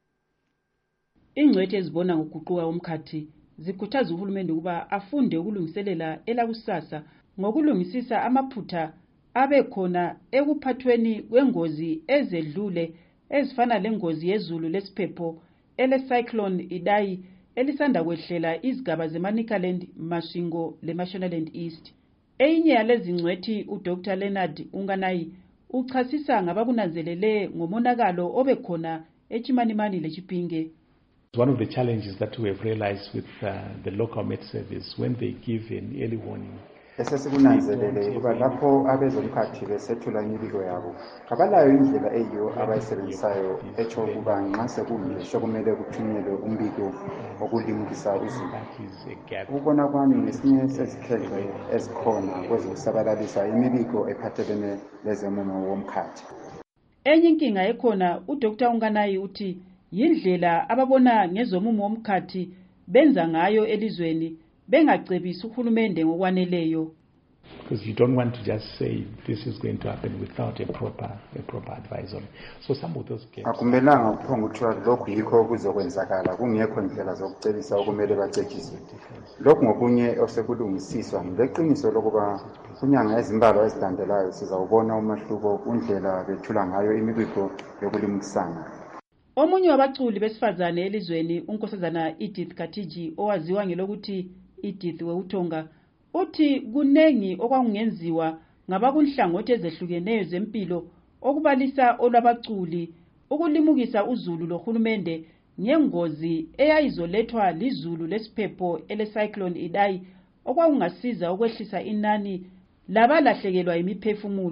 Ingcwethi ezibona ngokuguquka komkhathi zikhuthaza uhulumende ukuba afunde ukulungiselela elakusasa ngokulungisisa amaphutha abekhona ekuphathweni kwengozi ezedlule ezifana lengozi yezulu lesiphepho ele-cyclone Idai elisanda kwehlela izigaba zeManicaland, Masvingo leMashonaland East. Eyinye yalezi ngcwethi uDr Leonard Unganayi uchasisa ngabakunanzelele ngomonakalo obekhona eChimanimani leChipinge. One of the challenges that we have realized with uh, the local Met Service when they give an early warning. Esesikunanzelele kuba lapho abezomkhathi besethula imibiko yabo abalayo indlela eyiyo abayisebenzisayo etsho ukuba nxa sekuyisho kumele kuthunyelwe umbiko okulimukisa uzulu. Ukubona kwami ngesinye sezikhendle ezikhona kwezokusabalalisa imibiko ephathelene lezemumo womkhathi. Enye inkinga ekhona uDr Unganayi uthi yindlela ababona ngezomumo womkhathi benza ngayo elizweni bengacebisa uhulumende ngokwaneleyo. Because you don't want to just say this is going to happen without a proper a proper advisory. So some of those gaps. Akumelanga ukuphonga ukuthiwa lokhu yikho okuzokwenzakala kungekho indlela zokucebisa okumele bacetshiswe. Lokhu ngokunye osekulungisiswa ngeqiniso lokuba kunyanga ezimbalwa ezilandelayo sizawubona umahluko kundlela bethula ngayo imibiko yokulimukisana. Omunye wabaculi besifazane elizweni unkosazana Edith Katiji owaziwa ngelokuthi Edith Weutonga uthi kunengi okwakungenziwa ngabakunhlangothi ezehlukeneyo zempilo okubalisa olwabaculi ukulimukisa uzulu lohulumende ngengozi eyayizolethwa lizulu lesiphepho ele-cyclone Idai okwakungasiza ukwehlisa inani labalahlekelwa imiphefumulo.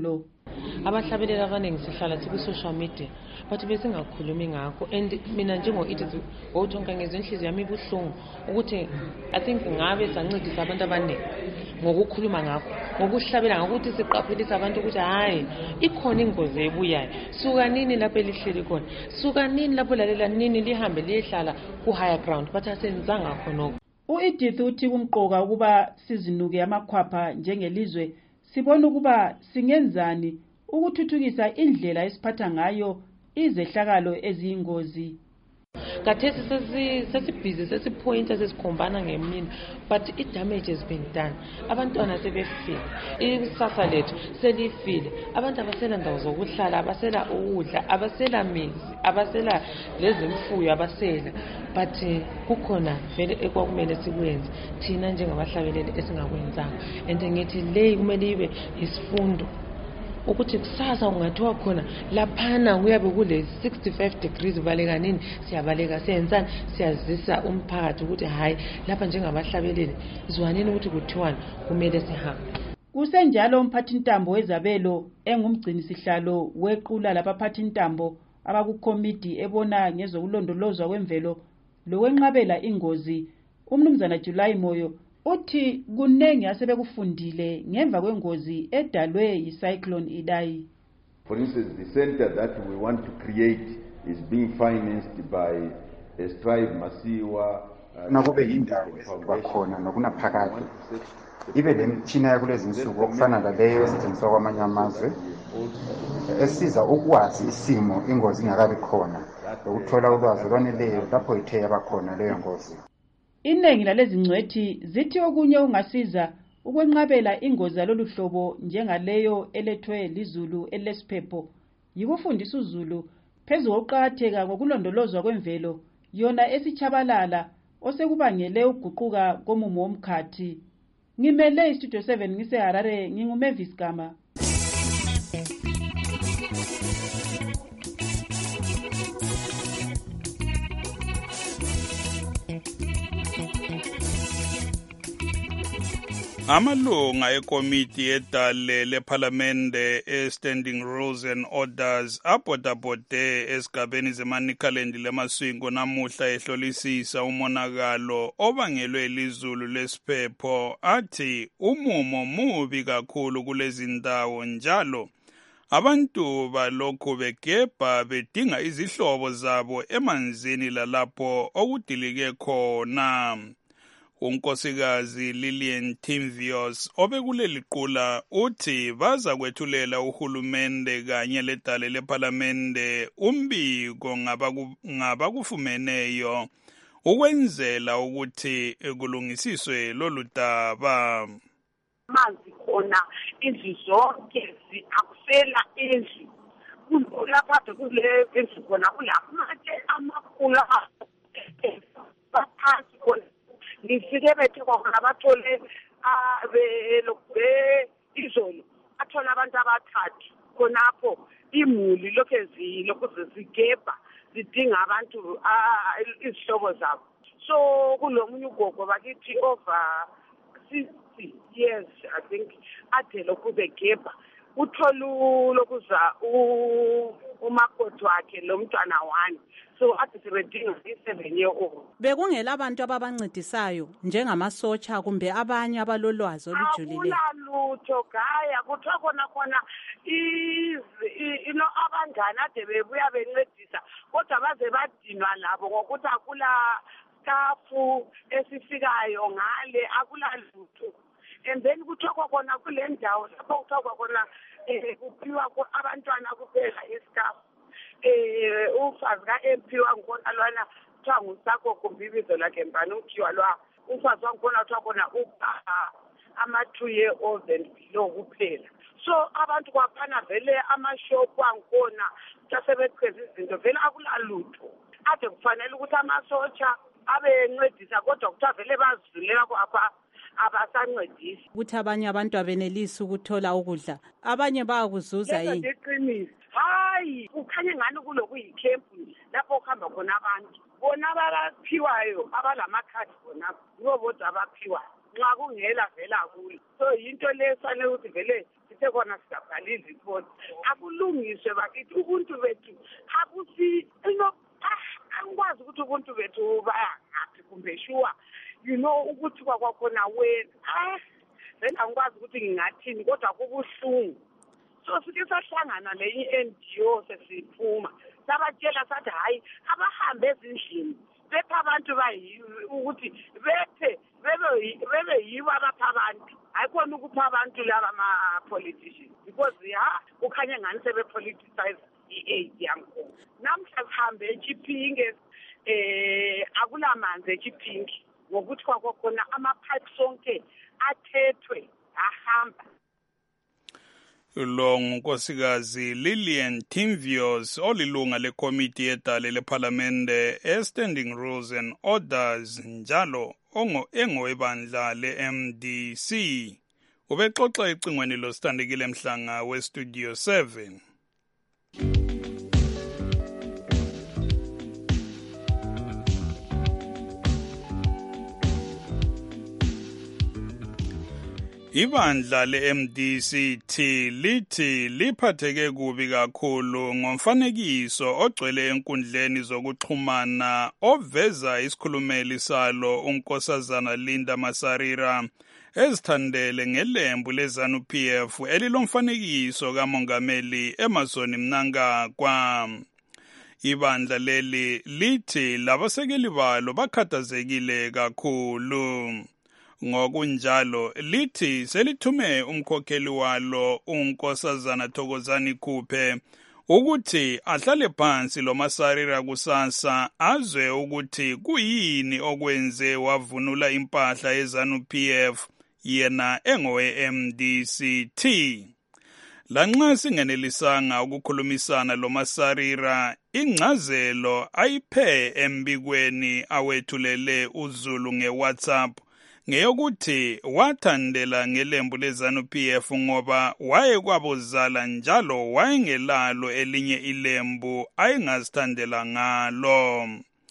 abahlabeleli abaningi sihlala siku-social media but besingakhulumi ngakho. And mina njengo-Edith Wautonka ngezwe inhliziyo yami ibuhlungu ukuthi I think ngabe sancedisa abantu abaningi ngokukhuluma ngakho, ngokuhlabela, ngokuthi siqaphelise abantu ukuthi hhayi ikhona ingozi ebuyayo. Suka nini lapho elihleli khona, suka nini lapho lalela nini lihambe liyehlala ku-higher ground, but asenzanga khonoko. U-Edith uthi kumqoka ukuba sizinuke amakhwapha njengelizwe, sibona ukuba singenzani ukuthuthukisa indlela esiphatha ngayo izehlakalo eziyingozi. Kathesi sesibhizi sesiphoyinta sesikhombana ngemini, but i-damage has been done. Abantwana sebefile, ikusasa lethu selifile, abantu abasela ndawo zokuhlala, abasela ukudla, abasela mizi, abasela lezi mfuyo abasela. But kukhona vele ekwakumele sikwenze thina njengabahlabeleli esingakwenzanga, and ngithi le kumele ibe isifundo ukuthi kusasa ungathiwa khona laphana kuyabe kule sixty-five degrees baleka nini, siyabaleka siyenzani, siyazisa umphakathi ukuthi hayi lapha njengabahlabeleli zwanini ukuthi kuthiwani kumele sihambe. Kusenjalo umphathintambo wezabelo engumgcini sihlalo wequla labaphathintambo abakukomiti ebona ngezokulondolozwa kwemvelo lokwenqabela ingozi, umnumzana July Moyo uthi kunengi asebekufundile ngemva kwengozi edalwe yicyclone Idai. For instance, the center that we want to create is being financed by a Strive Masiwa. Nakube yindawo bakhona nokunaphakade ibe le mitshina yakulezi insuku okufana laleyo esetshenziswa kwamanye amazwe esiza ukwazi isimo ingozi ingakabi khona lokuthola ulwazi olwaneleyo lapho ithe yabakhona leyo ngozi. Iningi lalezi ngcwethi zithi okunye ungasiza ukwenqabela ingozi yalolu hlobo njengaleyo elethwe lizulu elesiphepho yikufundisa uZulu phezu kokuqakatheka kokulondolozwa kwemvelo yona esichabalala osekubangele uguquka komumo womkhathi. Ngimele iStudio seven ngiseHarare, nginguMavis Gama. Amalunga ekomiti edale lephalamende e-Standing Rules and Orders abhodabhode esigabeni zeManicaland leMaswingo namuhla ehlolisisa umonakalo obangelwe lizulu lesiphepho athi umumo mubi kakhulu kulezi ndawo njalo abantu balokhu begebha bedinga izihlobo zabo emanzini lalapho okudilike khona. Unkosikazi Lillian Timvios obekuleli qula uthi baza kwethulela uhulumende kanye ledale lephalamende umbiko ngabakufumeneyo ukwenzela ukuthi kulungisiswe lolu daba. Manzi khona izwi zonke akusela izwi kulapha kule izwi khona kulamatshe amakhulu baphansi khona nifike bethe khona bathole be izolo athola abantu abathathu khonapho imuli lokho ezilo kuzigebha zidinga abantu izihlobo zabo. So kulomunye ugogo bakithi over sixty years I think ade lokhu begebha utholu lokuza umakoti wakhe lo mntwana wani, so ade sebedinga i-seven year old. Bekungela abantu ababancedisayo njengamasotsha kumbe abanye abalolwazi olujulileyo. Akulutho gaya kuthiwa khona khona ino abangani ade bebuya bencedisa kodwa baze badinwa labo ngokuthi akula stafu esifikayo ngale akula lutho. And then kuthiwa khona kule ndawo lapho kuthiwa khona kuphiwa abantwana kuphela istaff. Eh ufazi ka-M P wangikhona lwana kuthiwa ngusakho kumbe ibizo lakhe mbani ukhiwa lwa ufazi wangikhona kuthiwa khona ama-two year old and below kuphela. So abantu kwaphana vele amashopu wangikhona kusebeqheza izinto vele akulalutho ade kufanele ukuthi amasotsha abencedisa kodwa kuthiwa vele bazizulela kwapha abasancedisi ukuthi abanye abantu abenelisi ukuthola ukudla, abanye bayakuzuza yini? Iqiniso hayi ukhanye ngani kulokuyikhempu lapho kuhamba khona abantu bona abaphiwayo abalamakhadi khona yibo bodwa abaphiwayo nxa kungela vela kuyo. So yinto lefanele ukuthi vele sithe khona sizabhala izipoti akulungiswe bakithi ubuntu bethu akusi ino angikwazi ukuthi ubuntu bethu bayangaphi kumbe sure you know ukuthi kwakhona wena ah then angikwazi ukuthi ngingathini kodwa kubuhlungu so sithi sahlangana le i-N G O sesiphuma sabatshela sathi hayi abahambe ezindlini bethe abantu bayiwe ukuthi bethe bebe bebe yiwa abapha abantu ayikhona ukupha abantu laba ama-politicians because ya kukhanye ngani sebe-politicize i-aid yangikhona namhla sihambe eChipinge eh akulamanzi eChipinge ngokuthi kwakhona ama-pipe sonke athethwe ahamba. Lo ngunkosikazi Lillian Timvios olilunga lekomiti yedale lephalamende e-Standing Rules and Orders njalo ongo engowebandla le-M D C. Ubexoxa ecingweni losithandekile Mhlanga we-Studio seven. Ibandla le-M D C T lithi liphatheke kubi kakhulu ngomfanekiso ogcwele enkundleni zokuxhumana oveza isikhulumeli salo unkosazana Linda Masarira ezithandele ngelembu leZANU P F elilomfanekiso kamongameli Emmerson Mnangagwa. Ibandla leli lithi labasekeli balo bakhathazekile kakhulu. Ngokunjalo lithi selithume umkhokheli walo unkosazana Thokozani Khuphe ukuthi ahlale phansi lo Masarira kusasa azwe ukuthi kuyini okwenze wavunula impahla yeZANU P F yena engowe-M D C T. Lanxa singenelisanga ukukhulumisana lo Masarira ingcazelo ayiphe embikweni awethulele uZulu ngeWhatsApp ngeyokuthi wathandela ngelembu leZANU P F ngoba wayekwabozala njalo wayengelalo elinye ilembu ayengazithandela ngalo.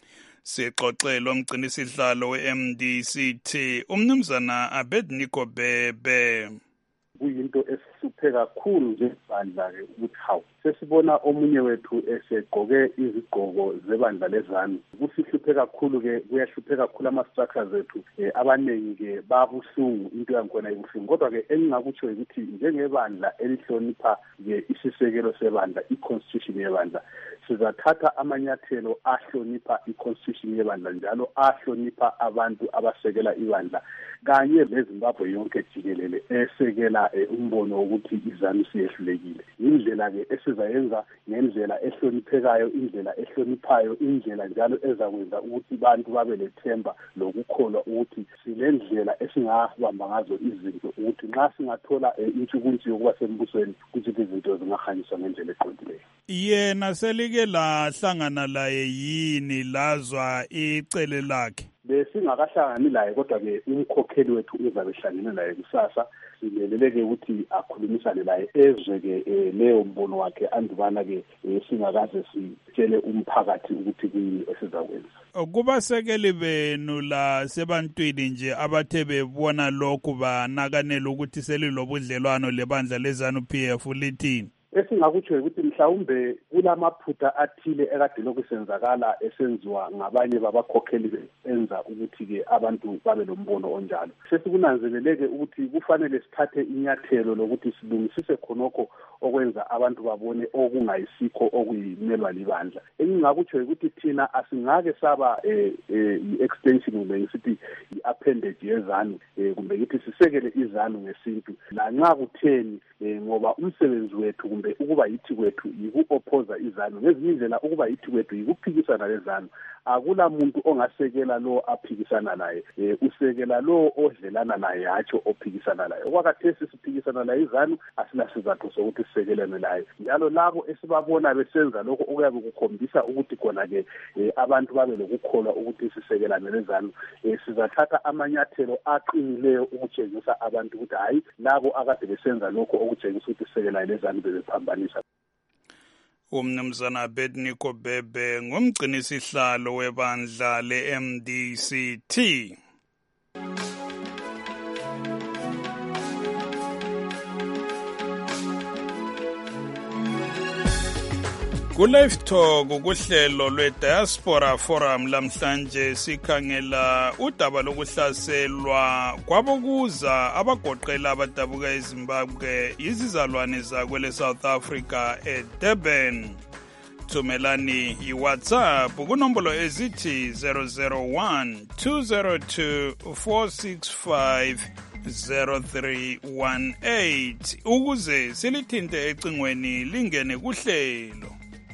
Sixoxelo umgcinisihlalo we-M D C T umnumzana Abednego Bebe. Kuyinto esihlupheke kakhulu njengebandla-ke ukuthi hawu sesibona omunye wethu esegqoke izigqoko zebandla leZANU. Kusihluphe kakhulu-ke kuyahluphe kakhulu ama-structures ethu um abaningi-ke babuhlungu into yangikhona ibuhlungu kodwa-ke engingakutsho ukuthi njengebandla elihlonipha-ke isisekelo sebandla i-constitution yebandla sizathatha amanyathelo ahlonipha i-constitution yebandla njalo ahlonipha abantu abasekela ibandla kanye leZimbabwe yonke jikelele esekela umbono wokuthi iZANU siyehlulekile. Indlela-ke esizayenza ngendlela ehloniphekayo, indlela ehloniphayo, indlela njalo ezakwenza ukuthi abantu babe lethemba lokukholwa ukuthi sile ndlela esingabamba ngazo izinto ukuthi nxa singathola intshukuntshu yokuba sembusweni ukuthi izinto zingahanyiswa ngendlela eqondileyo. Yena selike lahlangana laye yini lazwa icele lakhe? Besingakahlangani laye kodwa-ke umkhokheli wethu uzabe hlangene laye kusasa silelele-ke ukuthi akhulumisane laye ezwe-ke leyo mbono wakhe andubana-ke singakaze sitshele umphakathi ukuthi kuyini esizakwenza. Kubasekeli benu la sebantwini nje abathe bebona lokhu banakanela ukuthi selilobudlelwano lebandla leZANU P F lithini? Esingakutsho ukuthi mhlawumbe kulamaphutha athile ekade lokusenzakala esenziwa ngabanye babakhokheli enza ukuthi-ke abantu babe lombono onjalo. Sesikunanzeleleke ukuthi kufanele sithathe inyathelo lokuthi silungisise khonokho okwenza abantu babone okungayisikho okuyimelwa libandla. Engingakutsho ukuthi thina asingake saba i-extension kumbe ngisithi i-appendage yeZANU kumbe ngithi sisekele iZANU ngesintu lanxa kutheni ngoba umsebenzi wethu kumbe ukuba yithi kwethu yiku-opposa iZANU ngezinye indlela ukuba yithi kwethu yikuphikisana leZANU. Akula muntu ongasekela lo aphikisana naye usekela lo odlelana naye hatsho ophikisana naye. Okwakhathesi siphikisana la iZANU asilasizathu sokuthi sisekelane naye njalo labo esibabona besenza lokho okuyabe kukhombisa ukuthi khona-ke abantu babe lokukholwa ukuthi sisekelane leZANU sizathatha amanyathelo aqinileyo ukutshengisa abantu ukuthi hayi labo akade besenza lokho okutshengisa ukuthi sisekelane leZANU bebephambanisa. Umnumzana Abednego Bebe ngumgcinisihlalo webandla le-M D C T. Ku-Live Talk ukuhlelo lwe-Diaspora Forum lamhlanje sikhangela udaba lokuhlaselwa kwabokuza abagoqela abadabuka eZimbabwe izizalwane zakwele South Africa eDurban. Thumelani iWhatsApp kunombolo ezithi zero zero one two zero two four six five zero three one eight ukuze silithinte ecingweni lingene kuhlelo.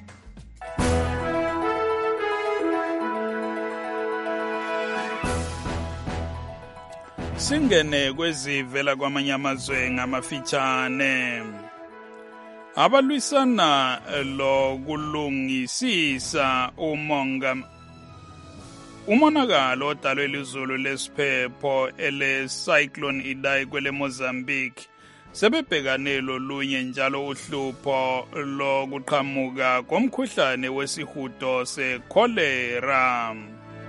Singene kwezivela kwamanye amazwe ngamafitshane. Abalwisana lokulungisisa umonga umonakalo odalwe lizulu lesiphepho ele cyclone Idai kwele Mozambique sebebhekane lolunye njalo uhlupho lokuqhamuka komkhuhlane wesihudo se-cholera.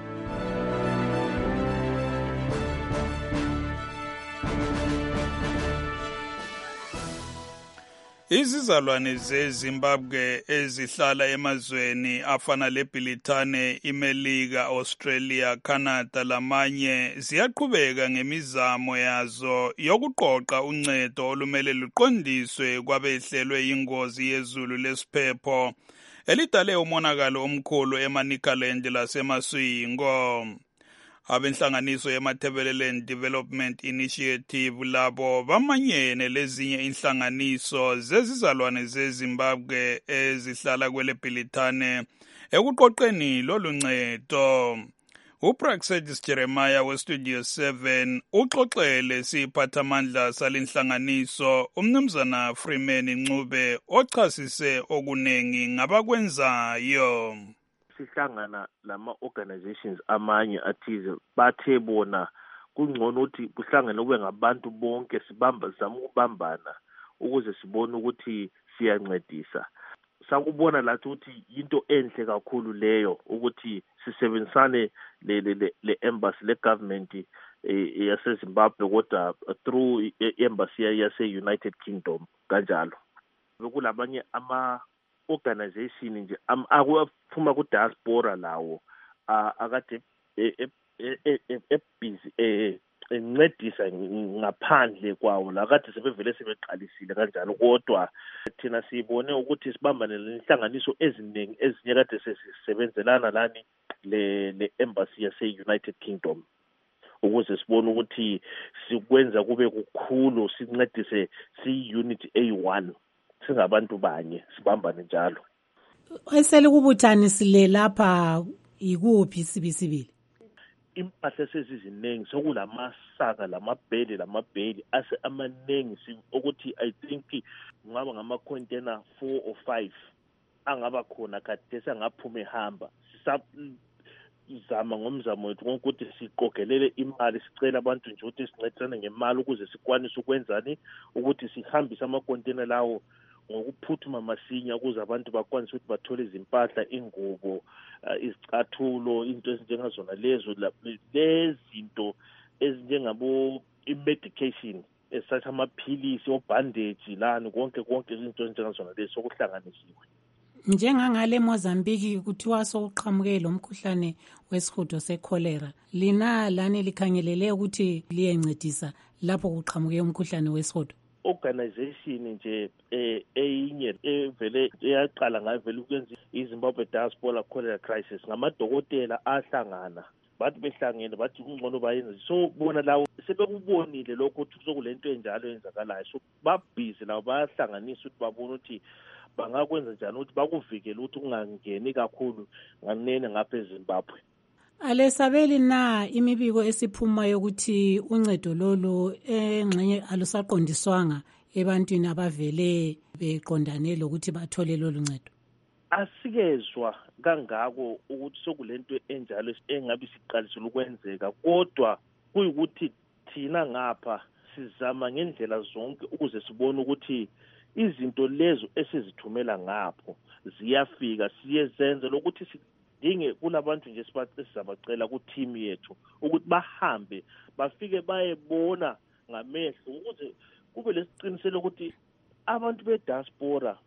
Izizalwane zeZimbabwe ezihlala emazweni afana leBrithani, iMelika, Australia, Canada lamanye ziyaqhubeka ngemizamo yazo yokuqoqa uncedo olumele luqondiswe kwabehlelwe ingozi yezulu lesiphepho elidale umonakalo omkhulu eManicaland laseMaswingo. Abenhlanganiso yeMatabeleland Development Initiative labo bamanyene lezinye inhlanganiso zezizalwane zeZimbabwe ezihlala kwele Bhilithane ekuqoqeni loluncedo. uPraxedis Jeremiah weStudio seven uxoxele siphathamandla salenhlanganiso umnumzana Freeman Ncube ochasise okunengi ngabakwenzayo. Sihlangana lama organizations amanye athize bathe bona kungcono ukuthi kuhlangane kube ngabantu bonke sibamba zama ukubambana ukuze sibone ukuthi siyancedisa. Sakubona lathi ukuthi into enhle kakhulu leyo ukuthi sisebenzisane le le le embassy le government yase Zimbabwe kodwa through embassy yase United Kingdom kanjalo. Bekulabanye ama organization nje akwafuma ku diaspora lawo akade ebusy encedisa ngaphandle kwawo la kade sebevele sebeqalisile kanjalo kodwa thina sibone ukuthi sibambane lenhlanganiso eziningi ezinye kade sesisebenzelana lani le le embassy yase United Kingdom ukuze sibone ukuthi sikwenza kube kukhulu sincedise si unit A one singabantu banye sibambane njalo. Esele kubuthanisile lapha ikuphi sibisibili? Impahla seziziningi sokulamasaka lamabheli lamabheli ase amaningi ukuthi I think ngaba ngama container four or five angaba khona kade sangaphuma ehamba sisazama ngomzamo wethu ukuthi siqogelele imali sicela abantu nje ukuthi sincedisane ngemali ukuze sikwanise ukwenzani ukuthi sihambise ama container lawo ngokuphuthuma masinya ukuze abantu bakwanise ukuthi bathole izimpahla ingubo izicathulo into ezinjengazona lezo lezinto ezinjengabo i-medication esathi amaphilisi obandage lani konke konke izinto ezinjengazona lezo sokuhlanganisiwe. Njengangale Mozambique kuthiwa sokuqhamuke lo mkhuhlane wesihudo se-cholera lina lani likhangelele ukuthi liyencedisa lapho kuqhamuke umkhuhlane wesihudo? Organization nje eyinye evele eyaqala ngavele ukwenza iZimbabwe Diaspora Cholera Crisis ngamadokotela ahlangana bathi behlangene bathi kungcono bayenze so bona lawo sebekubonile lokho ukuthi sokulento enjalo yenzakalayo so babhizi lawo bayahlanganisa ukuthi babone ukuthi bangakwenza njani ukuthi bakuvikele ukuthi ungangeni kakhulu nganene ngapha eZimbabwe. Alesabeli na imibiko esiphumayo ukuthi uncedo lolu engxenye alusaqondiswanga ebantwini abavele beqondane lokuthi bathole lolu ncedo? Asikezwa kangako ukuthi sokulento enjalo engabe siqalisile ukwenzeka kodwa kuyikuthi thina ngapha sizama ngendlela zonke ukuze sibone ukuthi izinto lezo esizithumela ngapho ziyafika siyezenza lokuthi dinge kulabantu nje sizabacela ku team yethu ukuthi bahambe bafike bayebona ngamehlo ukuze kube lesiqiniselo ukuthi abantu be diaspora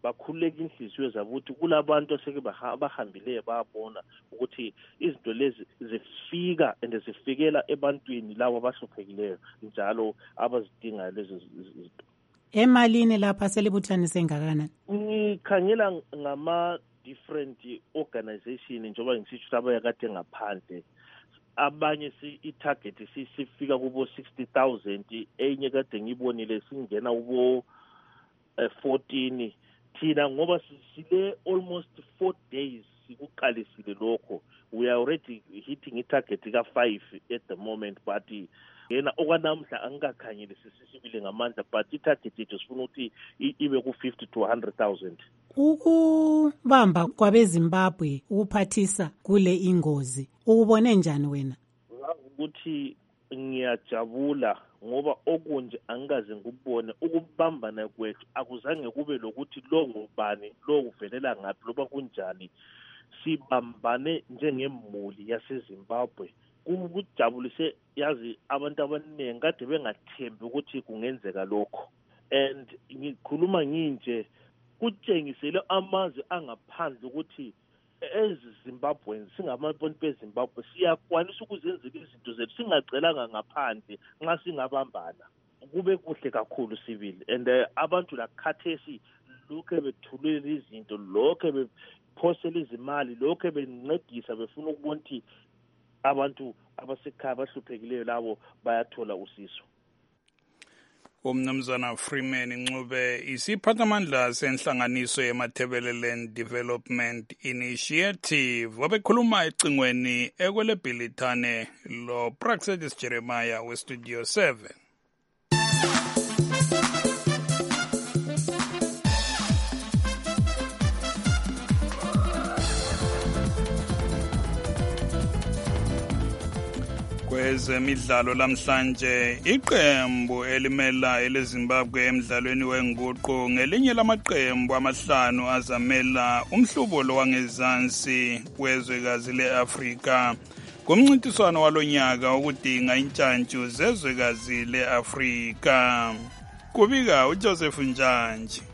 bakhululeka inhliziyo zabo ukuthi kulabantu aseke bahambileyo bayabona ukuthi izinto lezi zifika and zifikela ebantwini labo abahluphekileyo njalo abazidingayo lezi zinto. Emalini lapha selibuthanise ngakanani? Ngikhangela ngama different organization njengoba ngisitsho abayakade ngaphandle. Abanye si i-target sifika kubo sixty thousand, enye kade ngibonile singena kubo fourteen. Thina ngoba sile almost four days sikuqalisile lokho, we are already hitting i-target ka five at the moment, but yena okwanamhla angikakhanyele sisibile ngamandla, but i-target yethu sifuna ukuthi ibe ku fifty to one hundred thousand. Ukubamba kwabeZimbabwe ukuphathisa kule ingozi ukubone njani wena? Ukuthi ngiyajabula ngoba okunje angikaze ngubone ukubambana kwethu, akuzange kube lokuthi lo ngubani lo kuvelela ngaphi loba kunjani. Sibambane njengemuli yaseZimbabwe. Kujabulise yazi abantu abaningi kade bengathembi ukuthi kungenzeka lokho, and ngikhuluma nginje kutshengisele amazwe angaphandle ukuthi eziZimbabweans singamabantu beZimbabwe siyakwanisa ukuzenzela izinto zethu singacelanga ngaphandle nxa singabambana. Kube kuhle kakhulu sibili, and uh, abantu la khathesi lokho bethulela izinto, lokho bephosela izimali, lokho bencedisa befuna ukubona ukuthi abantu abasekhaya abahluphekile labo bayathola usizo. Umnumzana Freeman Ncube isiphathamandla senhlanganiso yeMathebeleland Development Initiative wabekhuluma ecingweni ekwelebhilithane lo Praxedis Jeremiah we Studio seven. Kwezemidlalo lamhlanje iqembu elimela eleZimbabwe emidlalweni wenguqu ngelinye lamaqembu amahlanu azamela umhlubo lo wangezansi wezwekazi leAfrika kumncintiswano walonyaka ukudinga intshantshu zezwekazi leAfrika. Kubika uJoseph Njanji.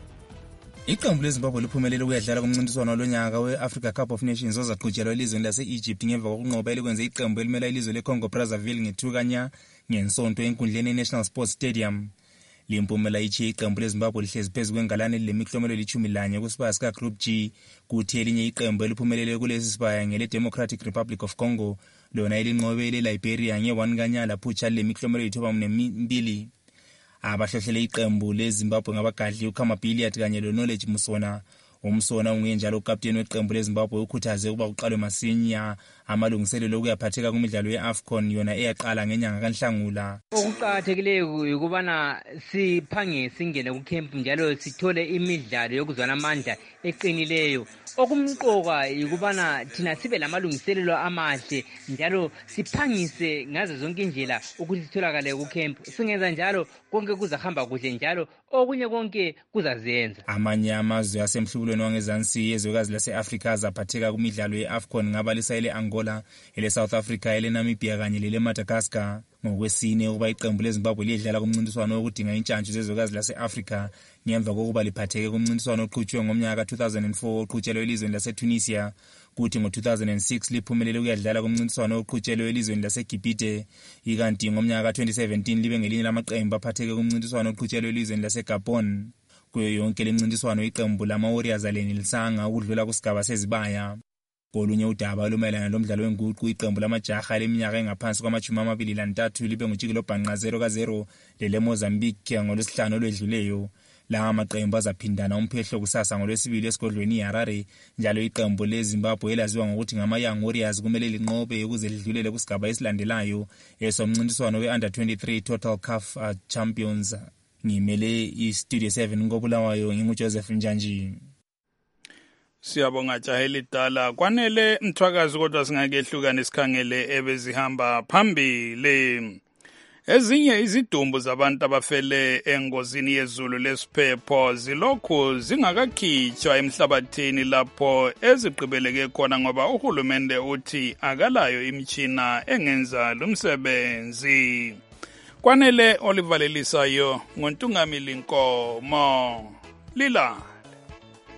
Iqembu leZimbabwe liphumelele ukuyadlala kumncintiswano walonyaka we-Africa Cup of Nations ozaqhutshelwa elizweni lase-Egypt ngemva kokunqoba elikwenze iqembu elimela ilizwe leCongo Brazzaville ngethukanya ngensonto enkundleni ye-National Sports Stadium. Limpumela ichiye iqembu leZimbabwe lihlezi phezu kwengalane lemiklomelo elithumi lanye kusibaya sika Group G, kuthi elinye iqembu eliphumelele kulesi sibaya ngele Democratic Republic of Congo lona elinqobe leLiberia nge-one kanyala phutsha lemiklomelo elithoba mbili. Abahlohlele iqembu leZimbabwe ngabagadli uKhama Billiard kanye loKnowledge Musona. Umsona unguye njalo ukapteni weqembu leZimbabwe ukhuthaze ukuba kuqalwe masinya amalungiselelo okuyaphatheka kumidlalo yeAfcon yona eyaqala ngenyanga kaNhlangula. Okuqakathekileyo ukubana siphange singene kucamp njalo sithole imidlalo yokuzwana amandla eqinileyo. Okumqoka ukubana thina sibe lamalungiselelo amahle njalo siphangise ngazo zonke indlela ukuthi sitholakale kucamp. Singenza njalo konke kuzahamba kuhle njalo okunye konke kuzazenza. Amanye amazwe asemhlubulweni wangezansi yezwekazi lase-Afrika azaphatheka kumidlalo yeAfcon ngabalisa ele Angola, ele South Africa, ele Namibia kanye lele Madagascar. Ngokwesine ukuba iqembu leZimbabwe lidlala kumncintiswano wokudinga intshantshu zezwekazi lase-Afrika ngemva kokuba liphatheke kumncintiswano oqhutshwe ngomnyaka two thousand four oqhutshelwe elizweni laseTunisia, kuthi ngo two thousand six liphumelele ukuyadlala kumncintiswano oqhutshelwe elizweni laseGibhite, ikanti ngomnyaka twenty seventeen libe ngelinye lamaqembu aphatheke kumncintiswano oqhutshelwe elizweni laseGabon. Kuyo yonke lemncintiswano iqembu lama-Warriors alenilisanga ukudlula kusigaba sezibaya. Kolunye udaba olumayelana lomdlalo wenguqu iqembu lamajaha leminyaka engaphansi kwamashumi amabili lantathu libe ngujikelo bhanqa zero ka zero lele Mozambique ngolwesihlanu olwedluleyo. La maqembu azaphindana umphehlo kusasa ngolwesibili esigodlweni iHarare, njalo iqembu leZimbabwe elaziwa ngokuthi ngama-Young Warriors kumele linqobe ukuze lidlulele kusigaba esilandelayo esomncintiswano we-Under twenty-three Total C A F uh, Champions. Ngimele iStudio seven ngobulawayo nginguJoseph Njanji. Siyabonga jaheli dala kwanele mthwakazi kodwa singakehlukana isikhangele ebezihamba phambili. Ezinye izidumbu zabantu abafele engozini yezulu lesiphepho zilokhu zingakakhitshwa emhlabathini lapho eziqibeleke khona ngoba uhulumende uthi akalayo imitshina engenza lumsebenzi. Kwanele olivalelisayo ngontungamili Nkomo lila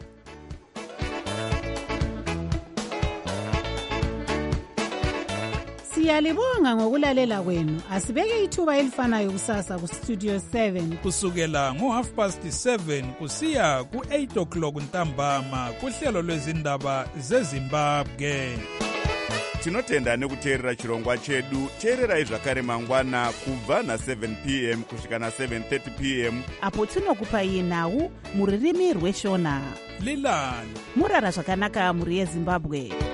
Siyalibonga ngokulalela kwenu. Asibeke ithuba elifanayo kusasa ku Studio seven. Kusukela ngo half past seven kusiya ku eight o'clock ntambama kuhlelo lwezindaba zeZimbabwe. Tinotenda nekuteerera chirongwa chedu. Teererai zvakare mangwana kubva na seven p m kusvika na seven thirty p m apo tinokupai nhau muririmi rweshona. Lilani murara zvakanaka muri yeZimbabwe.